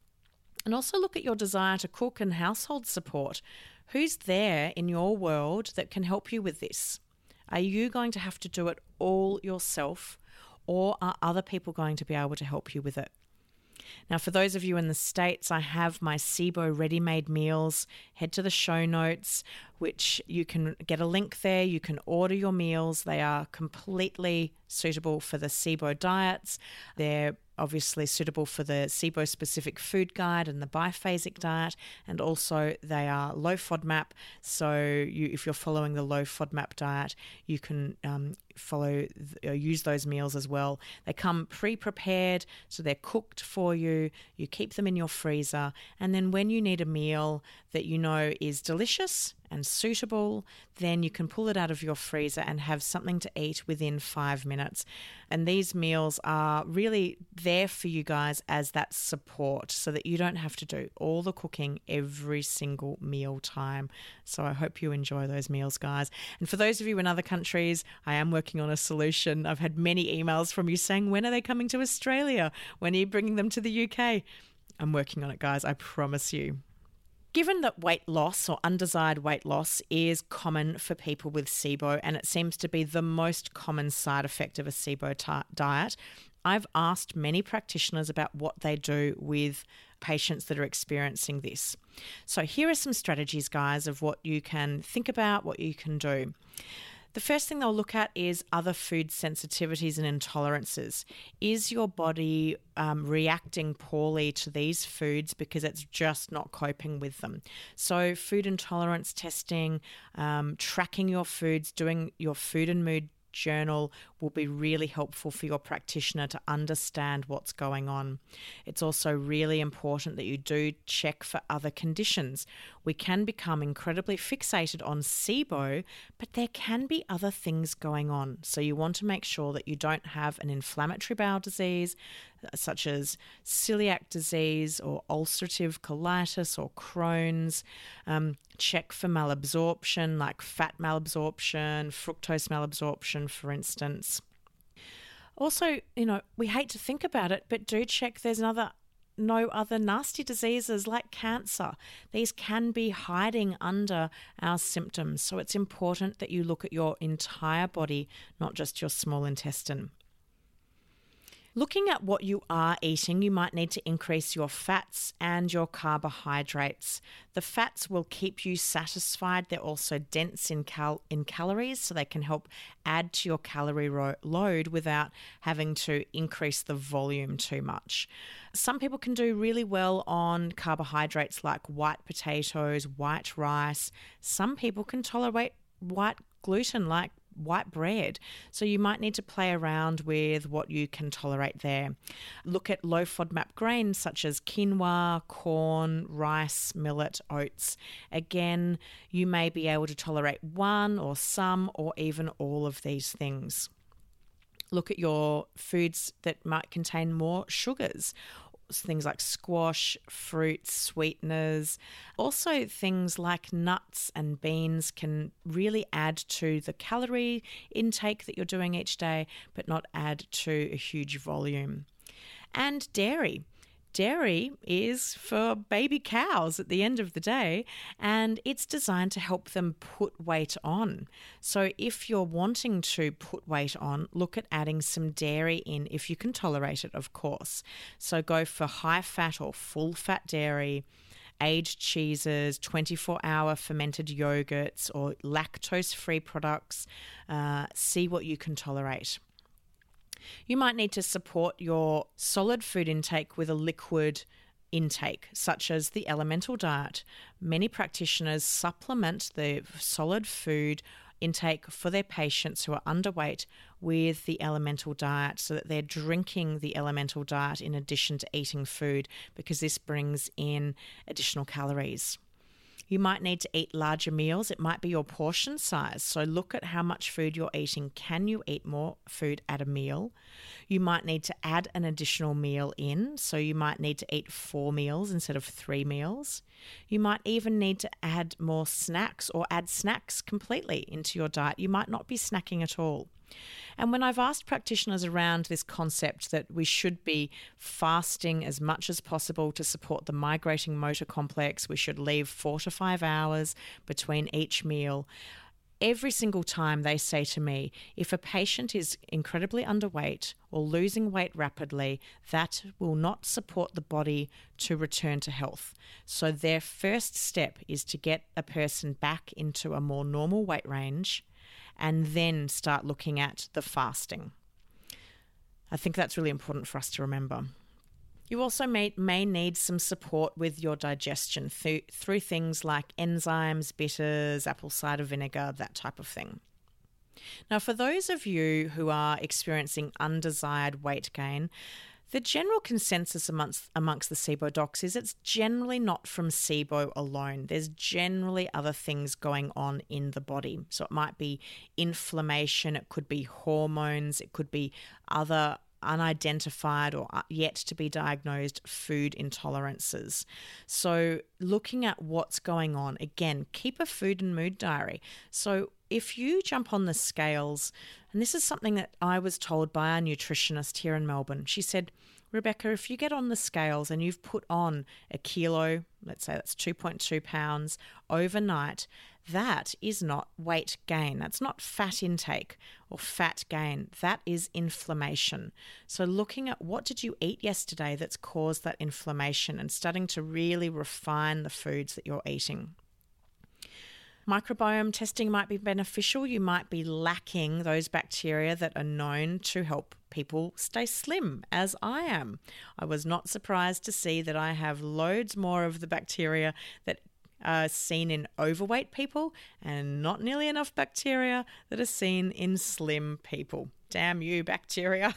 Speaker 3: And also look at your desire to cook and household support. Who's there in your world that can help you with this? Are you going to have to do it all yourself? Or are other people going to be able to help you with it? Now, for those of you in the States, I have my SIBO ready-made meals. Head to the show notes, which you can get a link there. You can order your meals. They are completely suitable for the SIBO diets. They're obviously suitable for the SIBO-specific food guide and the biphasic diet, and also they are low FODMAP. So you, if you're following the low FODMAP diet, you can um, follow or use those meals as well. They come pre-prepared, so they're cooked for you. You keep them in your freezer, and then when you need a meal that you know is delicious and suitable, then you can pull it out of your freezer and have something to eat within five minutes. And these meals are really there for you guys as that support so that you don't have to do all the cooking every single meal time. So I hope you enjoy those meals, guys. And for those of you in other countries, I am working on a solution. I've had many emails from you saying, when are they coming to Australia? When are you bringing them to the U K? I'm working on it, guys. I promise you. Given that weight loss or undesired weight loss is common for people with SIBO, and it seems to be the most common side effect of a SIBO t- diet, I've asked many practitioners about what they do with patients that are experiencing this. So here are some strategies, guys, of what you can think about, what you can do. The first thing they'll look at is other food sensitivities and intolerances. Is your body um, reacting poorly to these foods because it's just not coping with them? So food intolerance testing, um, tracking your foods, doing your food and mood journal will be really helpful for your practitioner to understand what's going on. It's also really important that you do check for other conditions. We can become incredibly fixated on SIBO, but there can be other things going on. So you want to make sure that you don't have an inflammatory bowel disease, such as celiac disease or ulcerative colitis or Crohn's. Um, check for malabsorption, like fat malabsorption, fructose malabsorption, for instance. Also, you know, we hate to think about it, but do check there's another no other nasty diseases like cancer. These can be hiding under our symptoms. So it's important that you look at your entire body, not just your small intestine. Looking at what you are eating, you might need to increase your fats and your carbohydrates. The fats will keep you satisfied. They're also dense in cal- in calories, so they can help add to your calorie ro- load without having to increase the volume too much. Some people can do really well on carbohydrates like white potatoes, white rice. Some people can tolerate white gluten like white bread. So you might need to play around with what you can tolerate there. Look at low FODMAP grains such as quinoa, corn, rice, millet, oats. Again, you may be able to tolerate one or some or even all of these things. Look at your foods that might contain more sugars. Things like squash, fruits, sweeteners. Also, things like nuts and beans can really add to the calorie intake that you're doing each day, but not add to a huge volume. And dairy. Dairy is for baby cows at the end of the day, and it's designed to help them put weight on. So if you're wanting to put weight on, look at adding some dairy in if you can tolerate it, of course. So go for high fat or full fat dairy, aged cheeses, twenty-four hour fermented yogurts or lactose-free products. Uh, see what you can tolerate. You might need to support your solid food intake with a liquid intake, such as the elemental diet. Many practitioners supplement the solid food intake for their patients who are underweight with the elemental diet so that they're drinking the elemental diet in addition to eating food, because this brings in additional calories. You might need to eat larger meals. It might be your portion size. So look at how much food you're eating. Can you eat more food at a meal? You might need to add an additional meal in. So you might need to eat four meals instead of three meals. You might even need to add more snacks or add snacks completely into your diet. You might not be snacking at all. And when I've asked practitioners around this concept that we should be fasting as much as possible to support the migrating motor complex, we should leave four to five hours between each meal, every single time they say to me, if a patient is incredibly underweight or losing weight rapidly, that will not support the body to return to health. So their first step is to get a person back into a more normal weight range and then start looking at the fasting. I think that's really important for us to remember. You also may, may need some support with your digestion through, through things like enzymes, bitters, apple cider vinegar, that type of thing. Now, for those of you who are experiencing undesired weight gain, the general consensus amongst, amongst the SIBO docs is it's generally not from SIBO alone. There's generally other things going on in the body. So it might be inflammation, it could be hormones, it could be other unidentified or yet to be diagnosed food intolerances. So looking at what's going on, again, keep a food and mood diary. So if you jump on the scales, and this is something that I was told by our nutritionist here in Melbourne, she said, Rebecca, if you get on the scales and you've put on a kilo, let's say that's two point two pounds overnight, that is not weight gain. That's not fat intake or fat gain. That is inflammation. So looking at what did you eat yesterday that's caused that inflammation and starting to really refine the foods that you're eating. Microbiome testing might be beneficial. You might be lacking those bacteria that are known to help people stay slim, as I am. I was not surprised to see that I have loads more of the bacteria that are seen in overweight people and not nearly enough bacteria that are seen in slim people. Damn you, bacteria.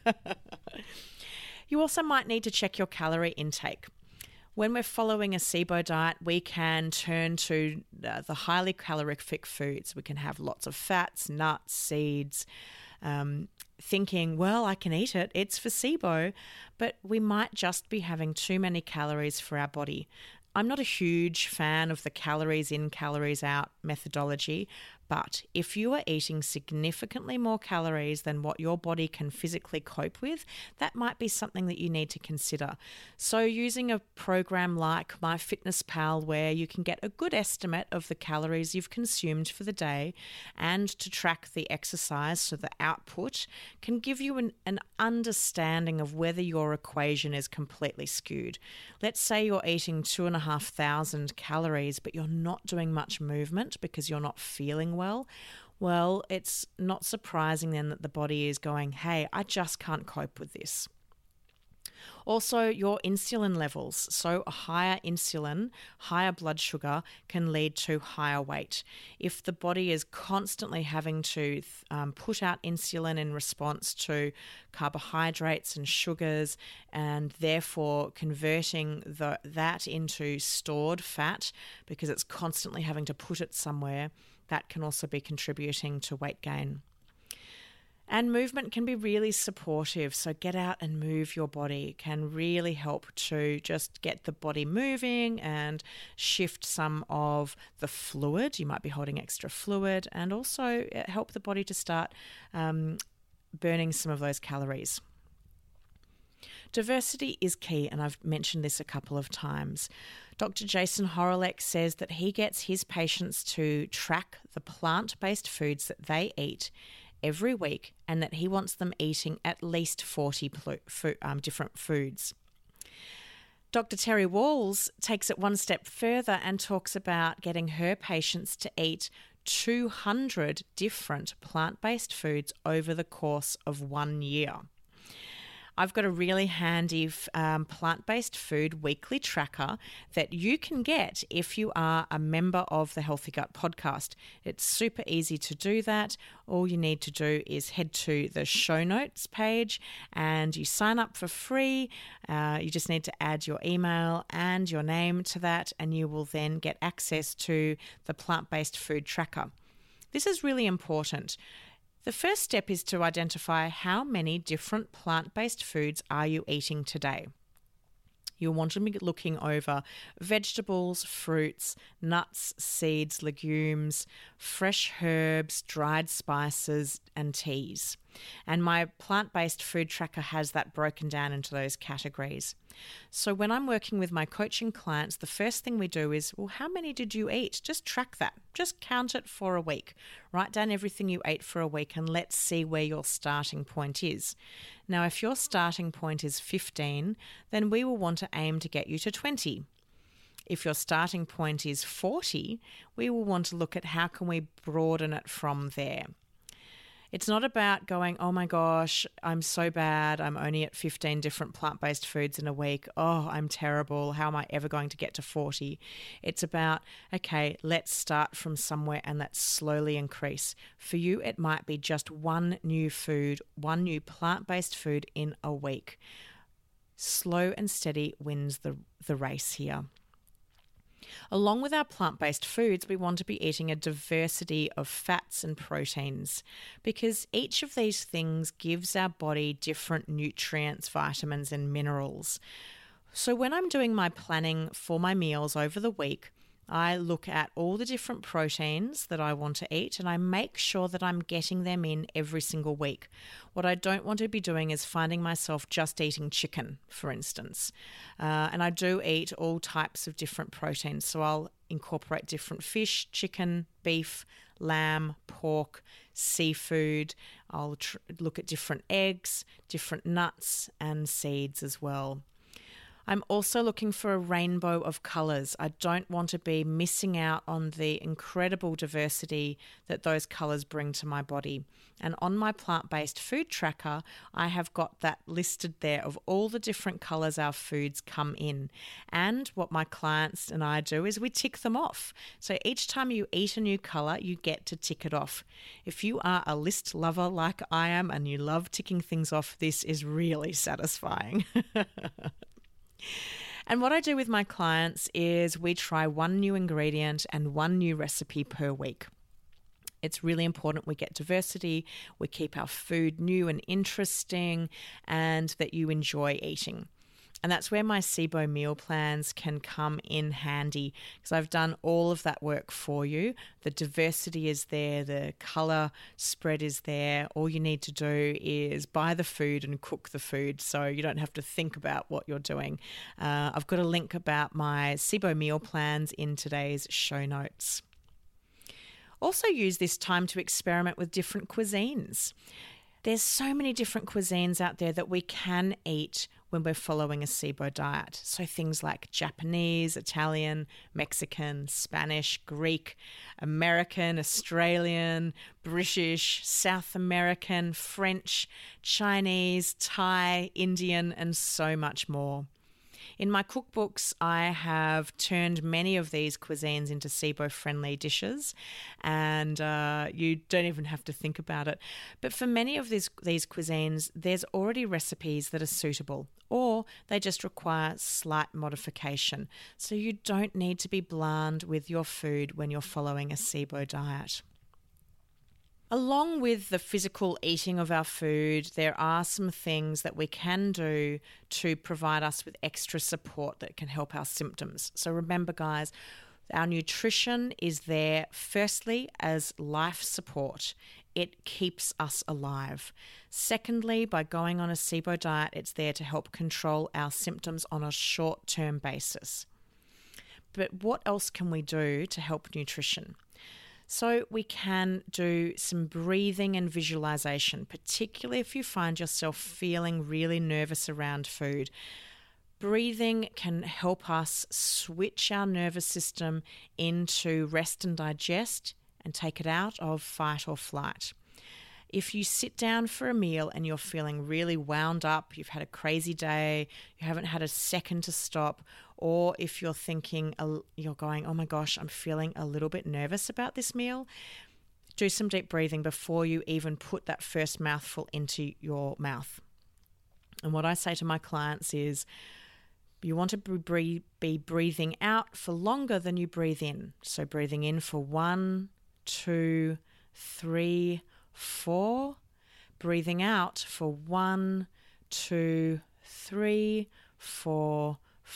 Speaker 3: You also might need to check your calorie intake. When we're following a SIBO diet, we can turn to uh, the highly calorific foods. We can have lots of fats, nuts, seeds, um, thinking, well, I can eat it, it's for SIBO, but we might just be having too many calories for our body. I'm not a huge fan of the calories in, calories out methodology, but if you are eating significantly more calories than what your body can physically cope with, that might be something that you need to consider. So using a program like MyFitnessPal, where you can get a good estimate of the calories you've consumed for the day and to track the exercise, so the output, can give you an, an understanding of whether your equation is completely skewed. Let's say you're eating two and a half thousand calories, but you're not doing much movement because you're not feeling well. Well, it's not surprising then that the body is going, hey, I just can't cope with this. Also, your insulin levels. So a higher insulin, higher blood sugar can lead to higher weight. If the body is constantly having to um, put out insulin in response to carbohydrates and sugars, and therefore converting the, that into stored fat because it's constantly having to put it somewhere, that can also be contributing to weight gain. And movement can be really supportive. So get out and move your body can really help to just get the body moving and shift some of the fluid. You might be holding extra fluid, and also help the body to start um, burning some of those calories. Diversity is key, and I've mentioned this a couple of times. Doctor Jason Horolek says that he gets his patients to track the plant-based foods that they eat every week, and that he wants them eating at least forty pl- fo- um, different foods. Doctor Terry Walls takes it one step further and talks about getting her patients to eat two hundred different plant-based foods over the course of one year. I've got a really handy um, plant-based food weekly tracker that you can get if you are a member of the Healthy Gut podcast. It's super easy to do that. All you need to do is head to the show notes page and you sign up for free. Uh, you just need to add your email and your name to that, and you will then get access to the plant-based food tracker. This is really important. The first step is to identify how many different plant-based foods are you eating today. You'll want to be looking over vegetables, fruits, nuts, seeds, legumes, fresh herbs, dried spices, and teas. And my plant-based food tracker has that broken down into those categories. So when I'm working with my coaching clients, the first thing we do is, well, how many did you eat? Just track that. Just count it for a week. Write down everything you ate for a week and let's see where your starting point is. Now, if your starting point is fifteen, then we will want to aim to get you to twenty. If your starting point is forty, we will want to look at how can we broaden it from there. It's not about going, oh my gosh, I'm so bad. I'm only at fifteen different plant-based foods in a week. Oh, I'm terrible. How am I ever going to get to forty? It's about, okay, let's start from somewhere and let's slowly increase. For you, it might be just one new food, one new plant-based food in a week. Slow and steady wins the, the race here. Along with our plant-based foods, we want to be eating a diversity of fats and proteins because each of these things gives our body different nutrients, vitamins, and minerals. So when I'm doing my planning for my meals over the week, I look at all the different proteins that I want to eat and I make sure that I'm getting them in every single week. What I don't want to be doing is finding myself just eating chicken, for instance. Uh, and I do eat all types of different proteins. So I'll incorporate different fish, chicken, beef, lamb, pork, seafood. I'll tr- look at different eggs, different nuts and seeds as well. I'm also looking for a rainbow of colours. I don't want to be missing out on the incredible diversity that those colours bring to my body. And on my plant-based food tracker, I have got that listed there of all the different colours our foods come in. And what my clients and I do is we tick them off. So each time you eat a new colour, you get to tick it off. If you are a list lover like I am and you love ticking things off, this is really satisfying. And what I do with my clients is we try one new ingredient and one new recipe per week. It's really important we get diversity, we keep our food new and interesting, and that you enjoy eating. And that's where my SIBO meal plans can come in handy because I've done all of that work for you. The diversity is there, the colour spread is there. All you need to do is buy the food and cook the food so you don't have to think about what you're doing. Uh, I've got a link about my SIBO meal plans in today's show notes. Also use this time to experiment with different cuisines. There's so many different cuisines out there that we can eat when we're following a SIBO diet. So things like Japanese, Italian, Mexican, Spanish, Greek, American, Australian, British, South American, French, Chinese, Thai, Indian, and so much more. In my cookbooks, I have turned many of these cuisines into SIBO-friendly dishes, and uh, you don't even have to think about it. But for many of these, these cuisines, there's already recipes that are suitable, or they just require slight modification. So you don't need to be bland with your food when you're following a SIBO diet. Along with the physical eating of our food, there are some things that we can do to provide us with extra support that can help our symptoms. So remember, guys, our nutrition is there firstly as life support. It keeps us alive. Secondly, by going on a SIBO diet, it's there to help control our symptoms on a short-term basis. But what else can we do to help nutrition? So we can do some breathing and visualization, particularly if you find yourself feeling really nervous around food. Breathing can help us switch our nervous system into rest and digest and take it out of fight or flight. If you sit down for a meal and you're feeling really wound up, you've had a crazy day, you haven't had a second to stop, or if you're thinking, you're going, oh my gosh, I'm feeling a little bit nervous about this meal, do some deep breathing before you even put that first mouthful into your mouth. And what I say to my clients is, you want to be breathing out for longer than you breathe in. So breathing in for one, two, three, four, breathing out for one, two, three, four,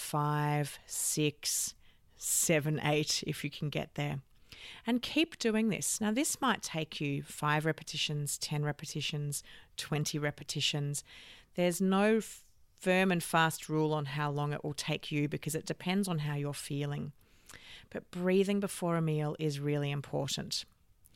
Speaker 3: five, six, seven, eight, if you can get there. And keep doing this. Now, this might take you five repetitions, ten repetitions, twenty repetitions. There's no firm and fast rule on how long it will take you because it depends on how you're feeling. But breathing before a meal is really important.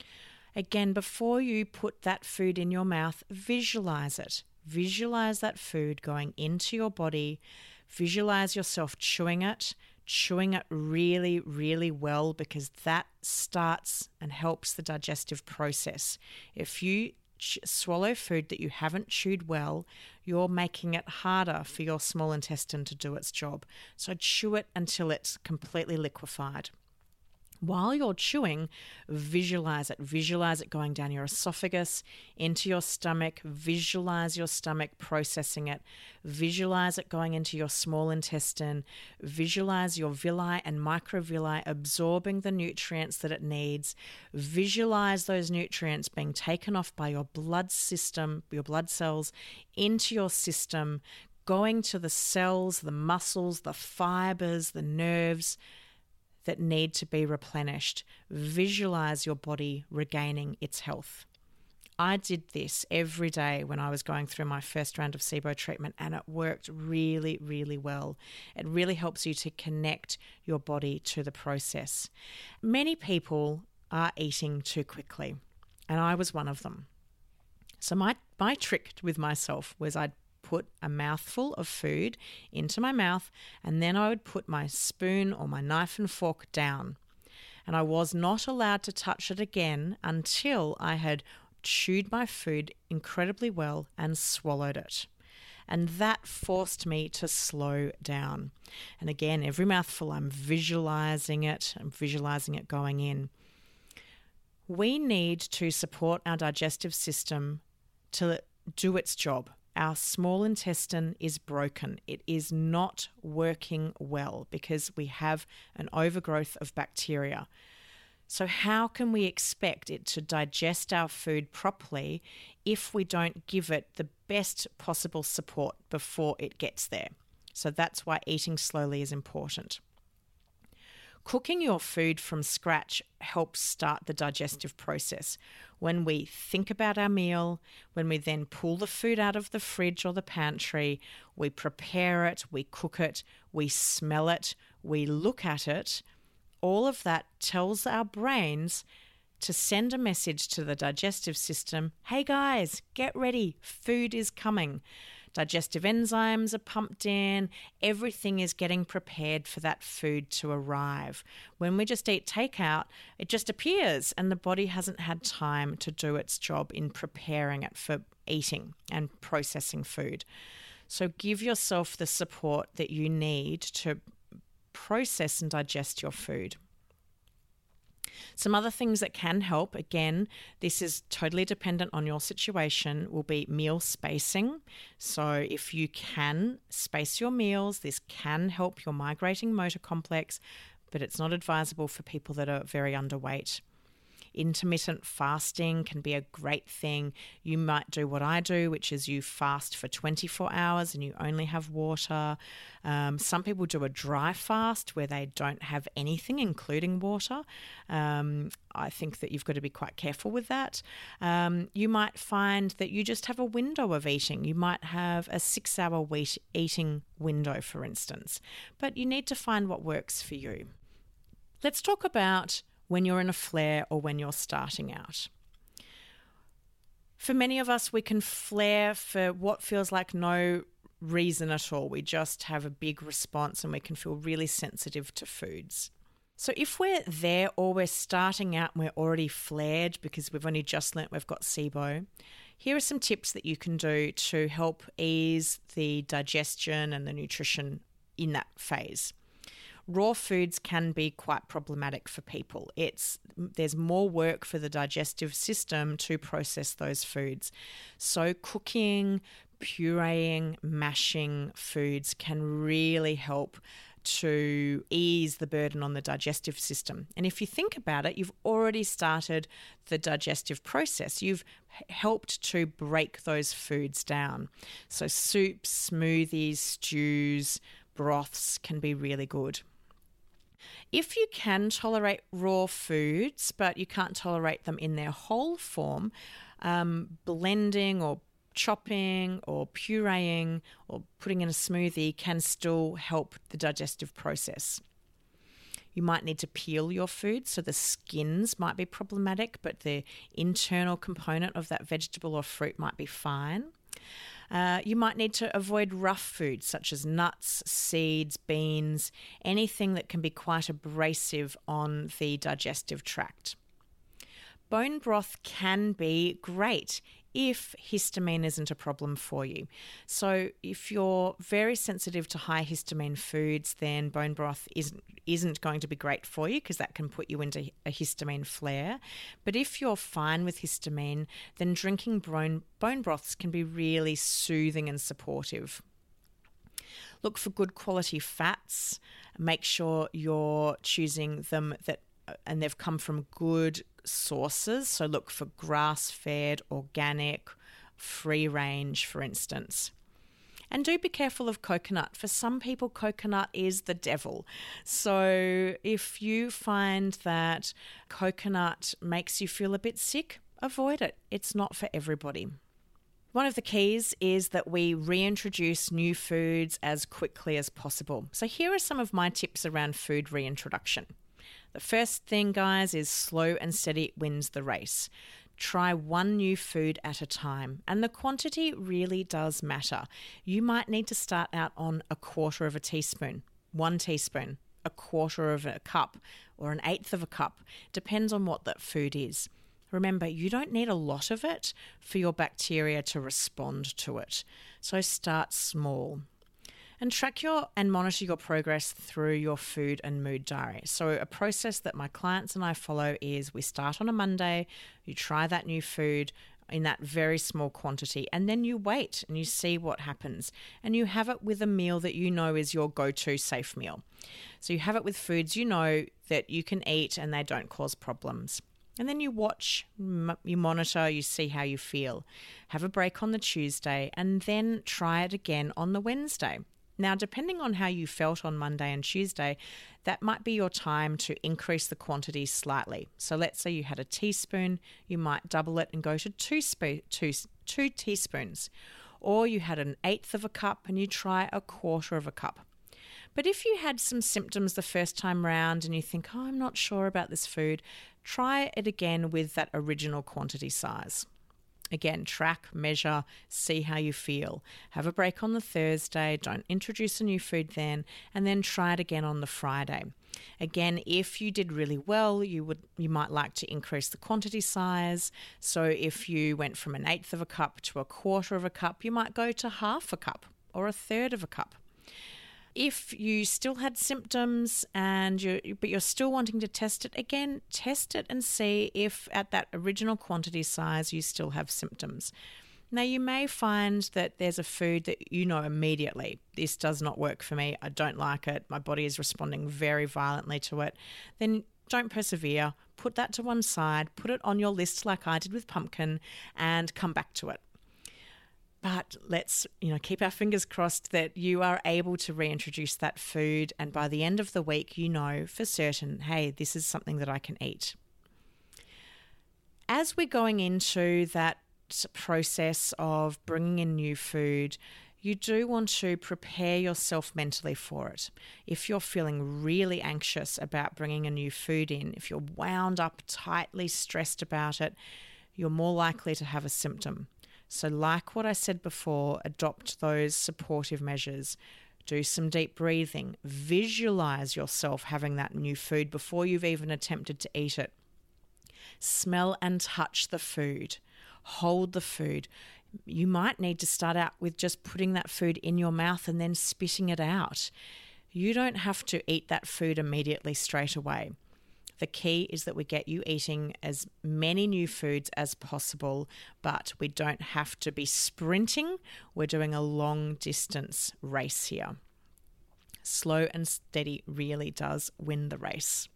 Speaker 3: Again, before you put that food in your mouth, visualize it. Visualize that food going into your body. Visualize yourself chewing it, chewing it really, really well, because that starts and helps the digestive process. If you ch- swallow food that you haven't chewed well, you're making it harder for your small intestine to do its job. So chew it until it's completely liquefied. While you're chewing, visualize it. Visualize it going down your esophagus, into your stomach. Visualize your stomach processing it. Visualize it going into your small intestine. Visualize your villi and microvilli absorbing the nutrients that it needs. Visualize those nutrients being taken off by your blood system, your blood cells, into your system, going to the cells, the muscles, the fibers, the nerves that need to be replenished. Visualize your body regaining its health. I did this every day when I was going through my first round of SIBO treatment, and it worked really, really well. It really helps you to connect your body to the process. Many people are eating too quickly, and I was one of them. So my, my trick with myself was I'd put a mouthful of food into my mouth, and then I would put my spoon or my knife and fork down. And I was not allowed to touch it again until I had chewed my food incredibly well and swallowed it. And that forced me to slow down. And again, every mouthful, I'm visualizing it. I'm visualizing it going in. We need to support our digestive system to do its job. Our small intestine is broken. It is not working well because we have an overgrowth of bacteria. So how can we expect it to digest our food properly if we don't give it the best possible support before it gets there? So that's why eating slowly is important. Cooking your food from scratch helps start the digestive process. When we think about our meal, when we then pull the food out of the fridge or the pantry, we prepare it, we cook it, we smell it, we look at it, all of that tells our brains to send a message to the digestive system, hey guys, get ready, food is coming. Digestive enzymes are pumped in. Everything is getting prepared for that food to arrive. When we just eat takeout, it just appears and the body hasn't had time to do its job in preparing it for eating and processing food. So give yourself the support that you need to process and digest your food. Some other things that can help, again, this is totally dependent on your situation, will be meal spacing. So if you can space your meals, this can help your migrating motor complex, but it's not advisable for people that are very underweight. Intermittent fasting can be a great thing. You might do what I do, which is you fast for twenty-four hours and you only have water. Um, some people do a dry fast where they don't have anything, including water. Um, I think that you've got to be quite careful with that. Um, you might find that you just have a window of eating. You might have a six-hour wheat eating window, for instance. But you need to find what works for you. Let's talk about when you're in a flare or when you're starting out. For many of us, we can flare for what feels like no reason at all. We just have a big response and we can feel really sensitive to foods. So if we're there or we're starting out and we're already flared because we've only just learnt we've got SIBO, here are some tips that you can do to help ease the digestion and the nutrition in that phase. Raw foods can be quite problematic for people. It's there's more work for the digestive system to process those foods. So cooking, pureeing, mashing foods can really help to ease the burden on the digestive system. And if you think about it, you've already started the digestive process. You've helped to break those foods down. So soups, smoothies, stews, broths can be really good. If you can tolerate raw foods, but you can't tolerate them in their whole form, um, blending or chopping or pureeing or putting in a smoothie can still help the digestive process. You might need to peel your food, so the skins might be problematic, but the internal component of that vegetable or fruit might be fine. Uh, you might need to avoid rough foods such as nuts, seeds, beans, anything that can be quite abrasive on the digestive tract. Bone broth can be great if histamine isn't a problem for you. So if you're very sensitive to high histamine foods, then bone broth isn't, isn't going to be great for you because that can put you into a histamine flare. But if you're fine with histamine, then drinking bone, bone broths can be really soothing and supportive. Look for good quality fats. Make sure you're choosing them that and they've come from good sources. So look for grass-fed, organic, free range, for instance. And do be careful of coconut. For some people, coconut is the devil. So if you find that coconut makes you feel a bit sick, avoid it. It's not for everybody. One of the keys is that we reintroduce new foods as quickly as possible. So here are some of my tips around food reintroduction. The first thing, guys, is slow and steady wins the race. Try one new food at a time, and the quantity really does matter. You might need to start out on a quarter of a teaspoon, one teaspoon, a quarter of a cup, or an eighth of a cup. Depends on what that food is. Remember, you don't need a lot of it for your bacteria to respond to it. So start small. And track your and monitor your progress through your food and mood diary. So a process that my clients and I follow is we start on a Monday, you try that new food in that very small quantity, and then you wait and you see what happens. And you have it with a meal that you know is your go-to safe meal. So you have it with foods you know that you can eat and they don't cause problems. And then you watch, you monitor, you see how you feel. Have a break on the Tuesday and then try it again on the Wednesday. Now, depending on how you felt on Monday and Tuesday, that might be your time to increase the quantity slightly. So let's say you had a teaspoon, you might double it and go to two, sp- two, two teaspoons. Or you had an eighth of a cup and you try a quarter of a cup. But if you had some symptoms the first time round and you think, oh, I'm not sure about this food, try it again with that original quantity size. Again, track, measure, see how you feel. Have a break on the Thursday, don't introduce a new food then, and then try it again on the Friday. Again, if you did really well, you would you might like to increase the quantity size. So if you went from an eighth of a cup to a quarter of a cup, you might go to half a cup or a third of a cup. If you still had symptoms and you but you're still wanting to test it, again, test it and see if at that original quantity size you still have symptoms. Now, you may find that there's a food that you know immediately, this does not work for me, I don't like it, my body is responding very violently to it. Then don't persevere, put that to one side, put it on your list like I did with pumpkin, and come back to it. But let's, you know, keep our fingers crossed that you are able to reintroduce that food, and by the end of the week, you know for certain, hey, this is something that I can eat. As we're going into that process of bringing in new food, you do want to prepare yourself mentally for it. If you're feeling really anxious about bringing a new food in, if you're wound up, tightly stressed about it, you're more likely to have a symptom. So like what I said before, adopt those supportive measures. Do some deep breathing. Visualize yourself having that new food before you've even attempted to eat it. Smell and touch the food. Hold the food. You might need to start out with just putting that food in your mouth and then spitting it out. You don't have to eat that food immediately straight away. The key is that we get you eating as many new foods as possible, but we don't have to be sprinting. We're doing a long distance race here. Slow and steady really does win the race.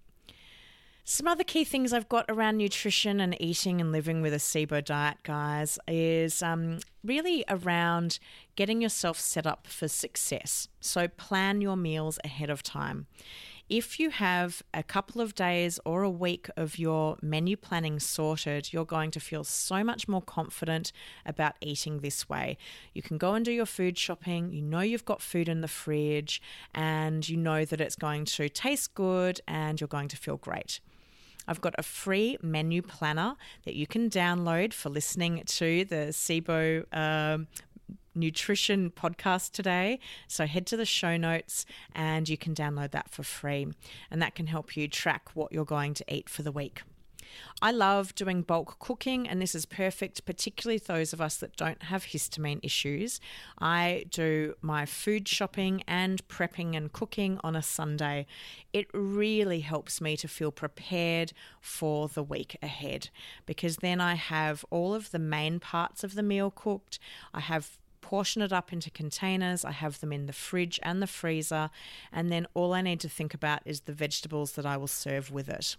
Speaker 3: Some other key things I've got around nutrition and eating and living with a SIBO diet, guys, is um, really around getting yourself set up for success. So plan your meals ahead of time. If you have a couple of days or a week of your menu planning sorted, you're going to feel so much more confident about eating this way. You can go and do your food shopping, you know you've got food in the fridge, and you know that it's going to taste good and you're going to feel great. I've got a free menu planner that you can download for listening to the SIBO um, nutrition podcast today. So head to the show notes and you can download that for free. And that can help you track what you're going to eat for the week. I love doing bulk cooking, and this is perfect, particularly those of us that don't have histamine issues. I do my food shopping and prepping and cooking on a Sunday. It really helps me to feel prepared for the week ahead, because then I have all of the main parts of the meal cooked. I have portion it up into containers. I have them in the fridge and the freezer, and then all I need to think about is the vegetables that I will serve with it.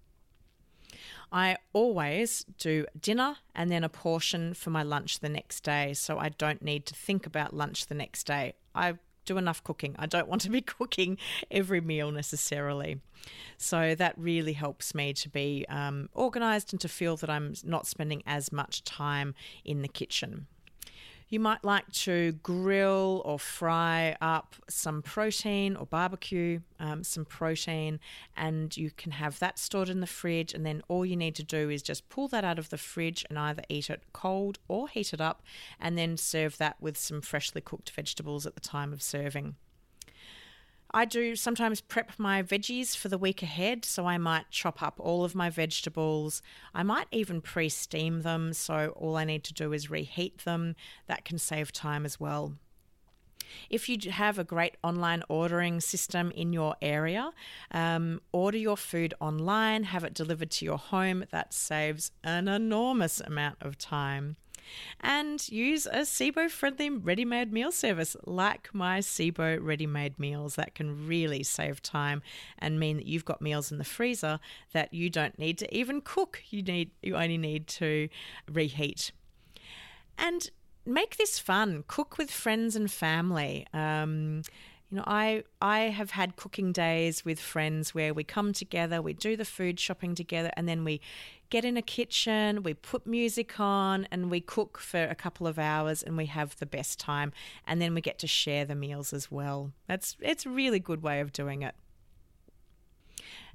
Speaker 3: I always do dinner and then a portion for my lunch the next day, so I don't need to think about lunch the next day. I do enough cooking. I don't want to be cooking every meal necessarily. So that really helps me to be um, organised and to feel that I'm not spending as much time in the kitchen. You might like to grill or fry up some protein or barbecue um, some protein, and you can have that stored in the fridge, and then all you need to do is just pull that out of the fridge and either eat it cold or heat it up, and then serve that with some freshly cooked vegetables at the time of serving. I do sometimes prep my veggies for the week ahead, so I might chop up all of my vegetables. I might even pre-steam them, so all I need to do is reheat them. That can save time as well. If you have a great online ordering system in your area, um, order your food online, have it delivered to your home. That saves an enormous amount of time. And use a SIBO-friendly ready-made meal service like my SIBO ready-made meals. That can really save time and mean that you've got meals in the freezer that you don't need to even cook. You need you only need to reheat. And make this fun. Cook with friends and family. Um, You know, I I have had cooking days with friends where we come together, we do the food shopping together, and then we get in a kitchen, we put music on, and we cook for a couple of hours, and we have the best time. And then we get to share the meals as well. That's it's a really good way of doing it.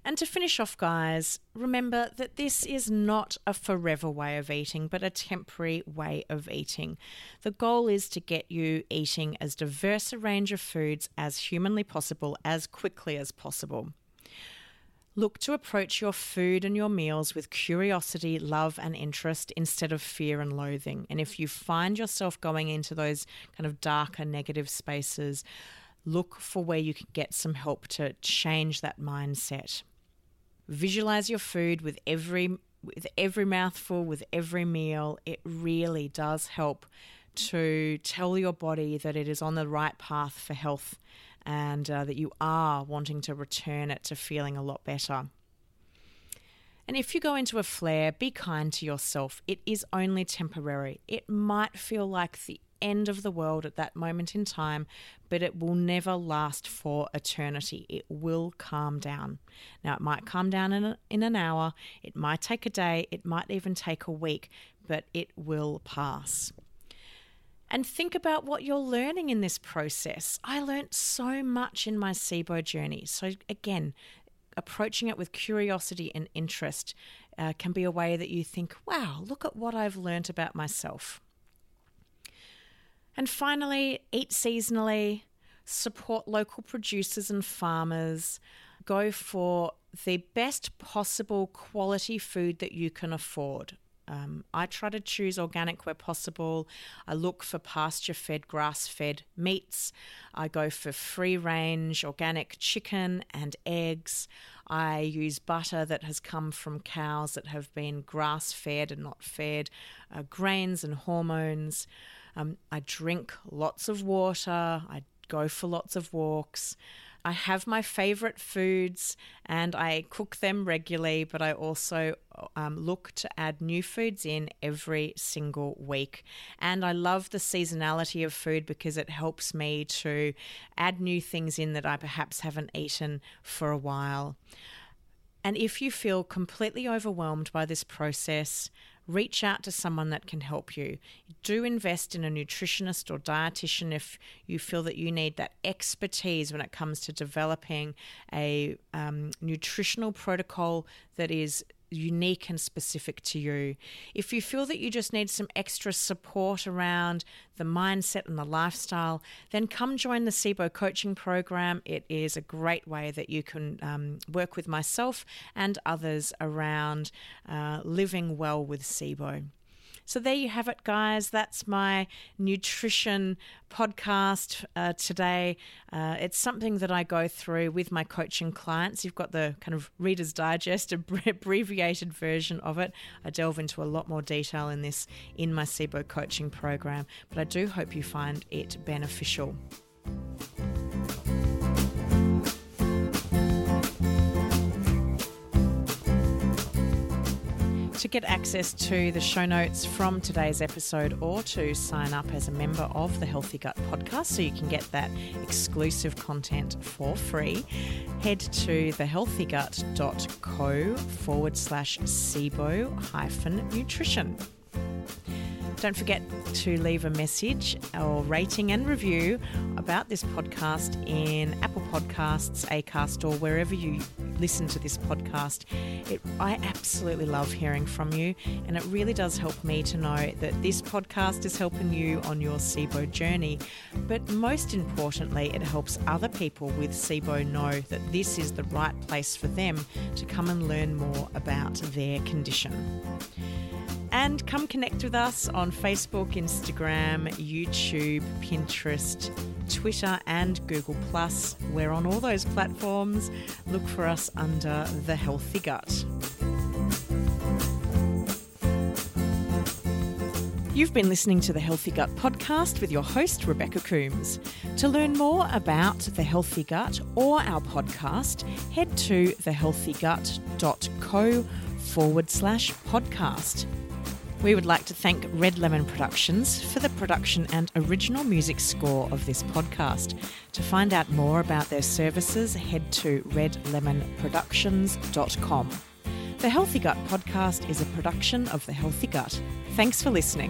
Speaker 3: And to finish off, guys, remember that this is not a forever way of eating, but a temporary way of eating. The goal is to get you eating as diverse a range of foods as humanly possible, as quickly as possible. Look to approach your food and your meals with curiosity, love, and interest instead of fear and loathing. And if you find yourself going into those kind of darker, negative spaces, look for where you can get some help to change that mindset. Visualize your food with every with every mouthful, with every meal. It really does help to tell your body that it is on the right path for health and uh, that you are wanting to return it to feeling a lot better. And if you go into a flare, be kind to yourself. It is only temporary. It might feel like the end of the world at that moment in time, but it will never last for eternity. It will calm down. Now, it might calm down in, a, in an hour, it might take a day, it might even take a week, but it will pass. And think about what you're learning in this process. I learned so much in my SIBO journey. So again, approaching it with curiosity and interest uh, can be a way that you think, wow, look at what I've learned about myself. And finally, eat seasonally, support local producers and farmers, go for the best possible quality food that you can afford. Um, I try to choose organic where possible. I look for pasture-fed, grass-fed meats. I go for free-range organic chicken and eggs. I use butter that has come from cows that have been grass-fed and not fed, uh, grains and hormones. Um, I drink lots of water. I go for lots of walks. I have my favorite foods and I cook them regularly, but I also um, look to add new foods in every single week. And I love the seasonality of food because it helps me to add new things in that I perhaps haven't eaten for a while. And if you feel completely overwhelmed by this process, reach out to someone that can help you. Do invest in a nutritionist or dietitian if you feel that you need that expertise when it comes to developing a um, nutritional protocol that is unique and specific to you. If you feel that you just need some extra support around the mindset and the lifestyle, then come join the SIBO coaching program. It is a great way that you can um, work with myself and others around uh, living well with SIBO. So there you have it, guys. That's my nutrition podcast uh, today. Uh, it's something that I go through with my coaching clients. You've got the kind of Reader's Digest, abbreviated version of it. I delve into a lot more detail in this in my SIBO coaching program, but I do hope you find it beneficial. To get access to the show notes from today's episode or to sign up as a member of the Healthy Gut podcast so you can get that exclusive content for free, head to thehealthygut.co forward slash SIBO hyphen nutrition. Don't forget to leave a message or rating and review about this podcast in Apple Podcasts, Acast, or wherever you listen to this podcast. It, I absolutely love hearing from you, and it really does help me to know that this podcast is helping you on your SIBO journey. But most importantly, it helps other people with SIBO know that this is the right place for them to come and learn more about their condition. And come connect with us on Facebook, Instagram, YouTube, Pinterest, Twitter and Google Plus. We're on all those platforms. Look for us under The Healthy Gut. You've been listening to the Healthy Gut podcast with your host, Rebecca Coombs. To learn more about The Healthy Gut or our podcast, head to thehealthygut.co forward slash podcast. We would like to thank Red Lemon Productions for the production and original music score of this podcast. To find out more about their services, head to red lemon productions dot com. The Healthy Gut podcast is a production of The Healthy Gut. Thanks for listening.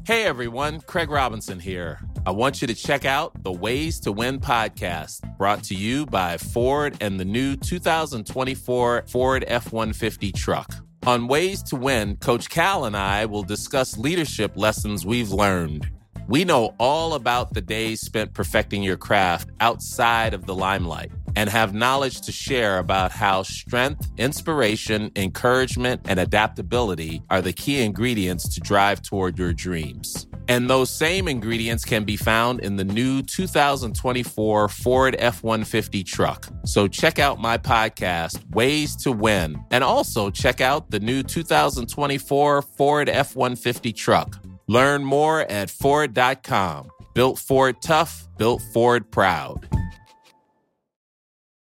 Speaker 5: Hey everyone, Craig Robinson here. I want you to check out the Ways to Win podcast, brought to you by Ford and the new two thousand twenty-four Ford F one fifty truck. On Ways to Win, Coach Cal and I will discuss leadership lessons we've learned. We know all about the days spent perfecting your craft outside of the limelight and have knowledge to share about how strength, inspiration, encouragement, and adaptability are the key ingredients to drive toward your dreams. And those same ingredients can be found in the new two thousand twenty-four Ford F one fifty truck. So check out my podcast, Ways to Win, and also check out the new two thousand twenty-four Ford F one fifty truck. Learn more at Ford dot com. Built Ford tough, built Ford proud.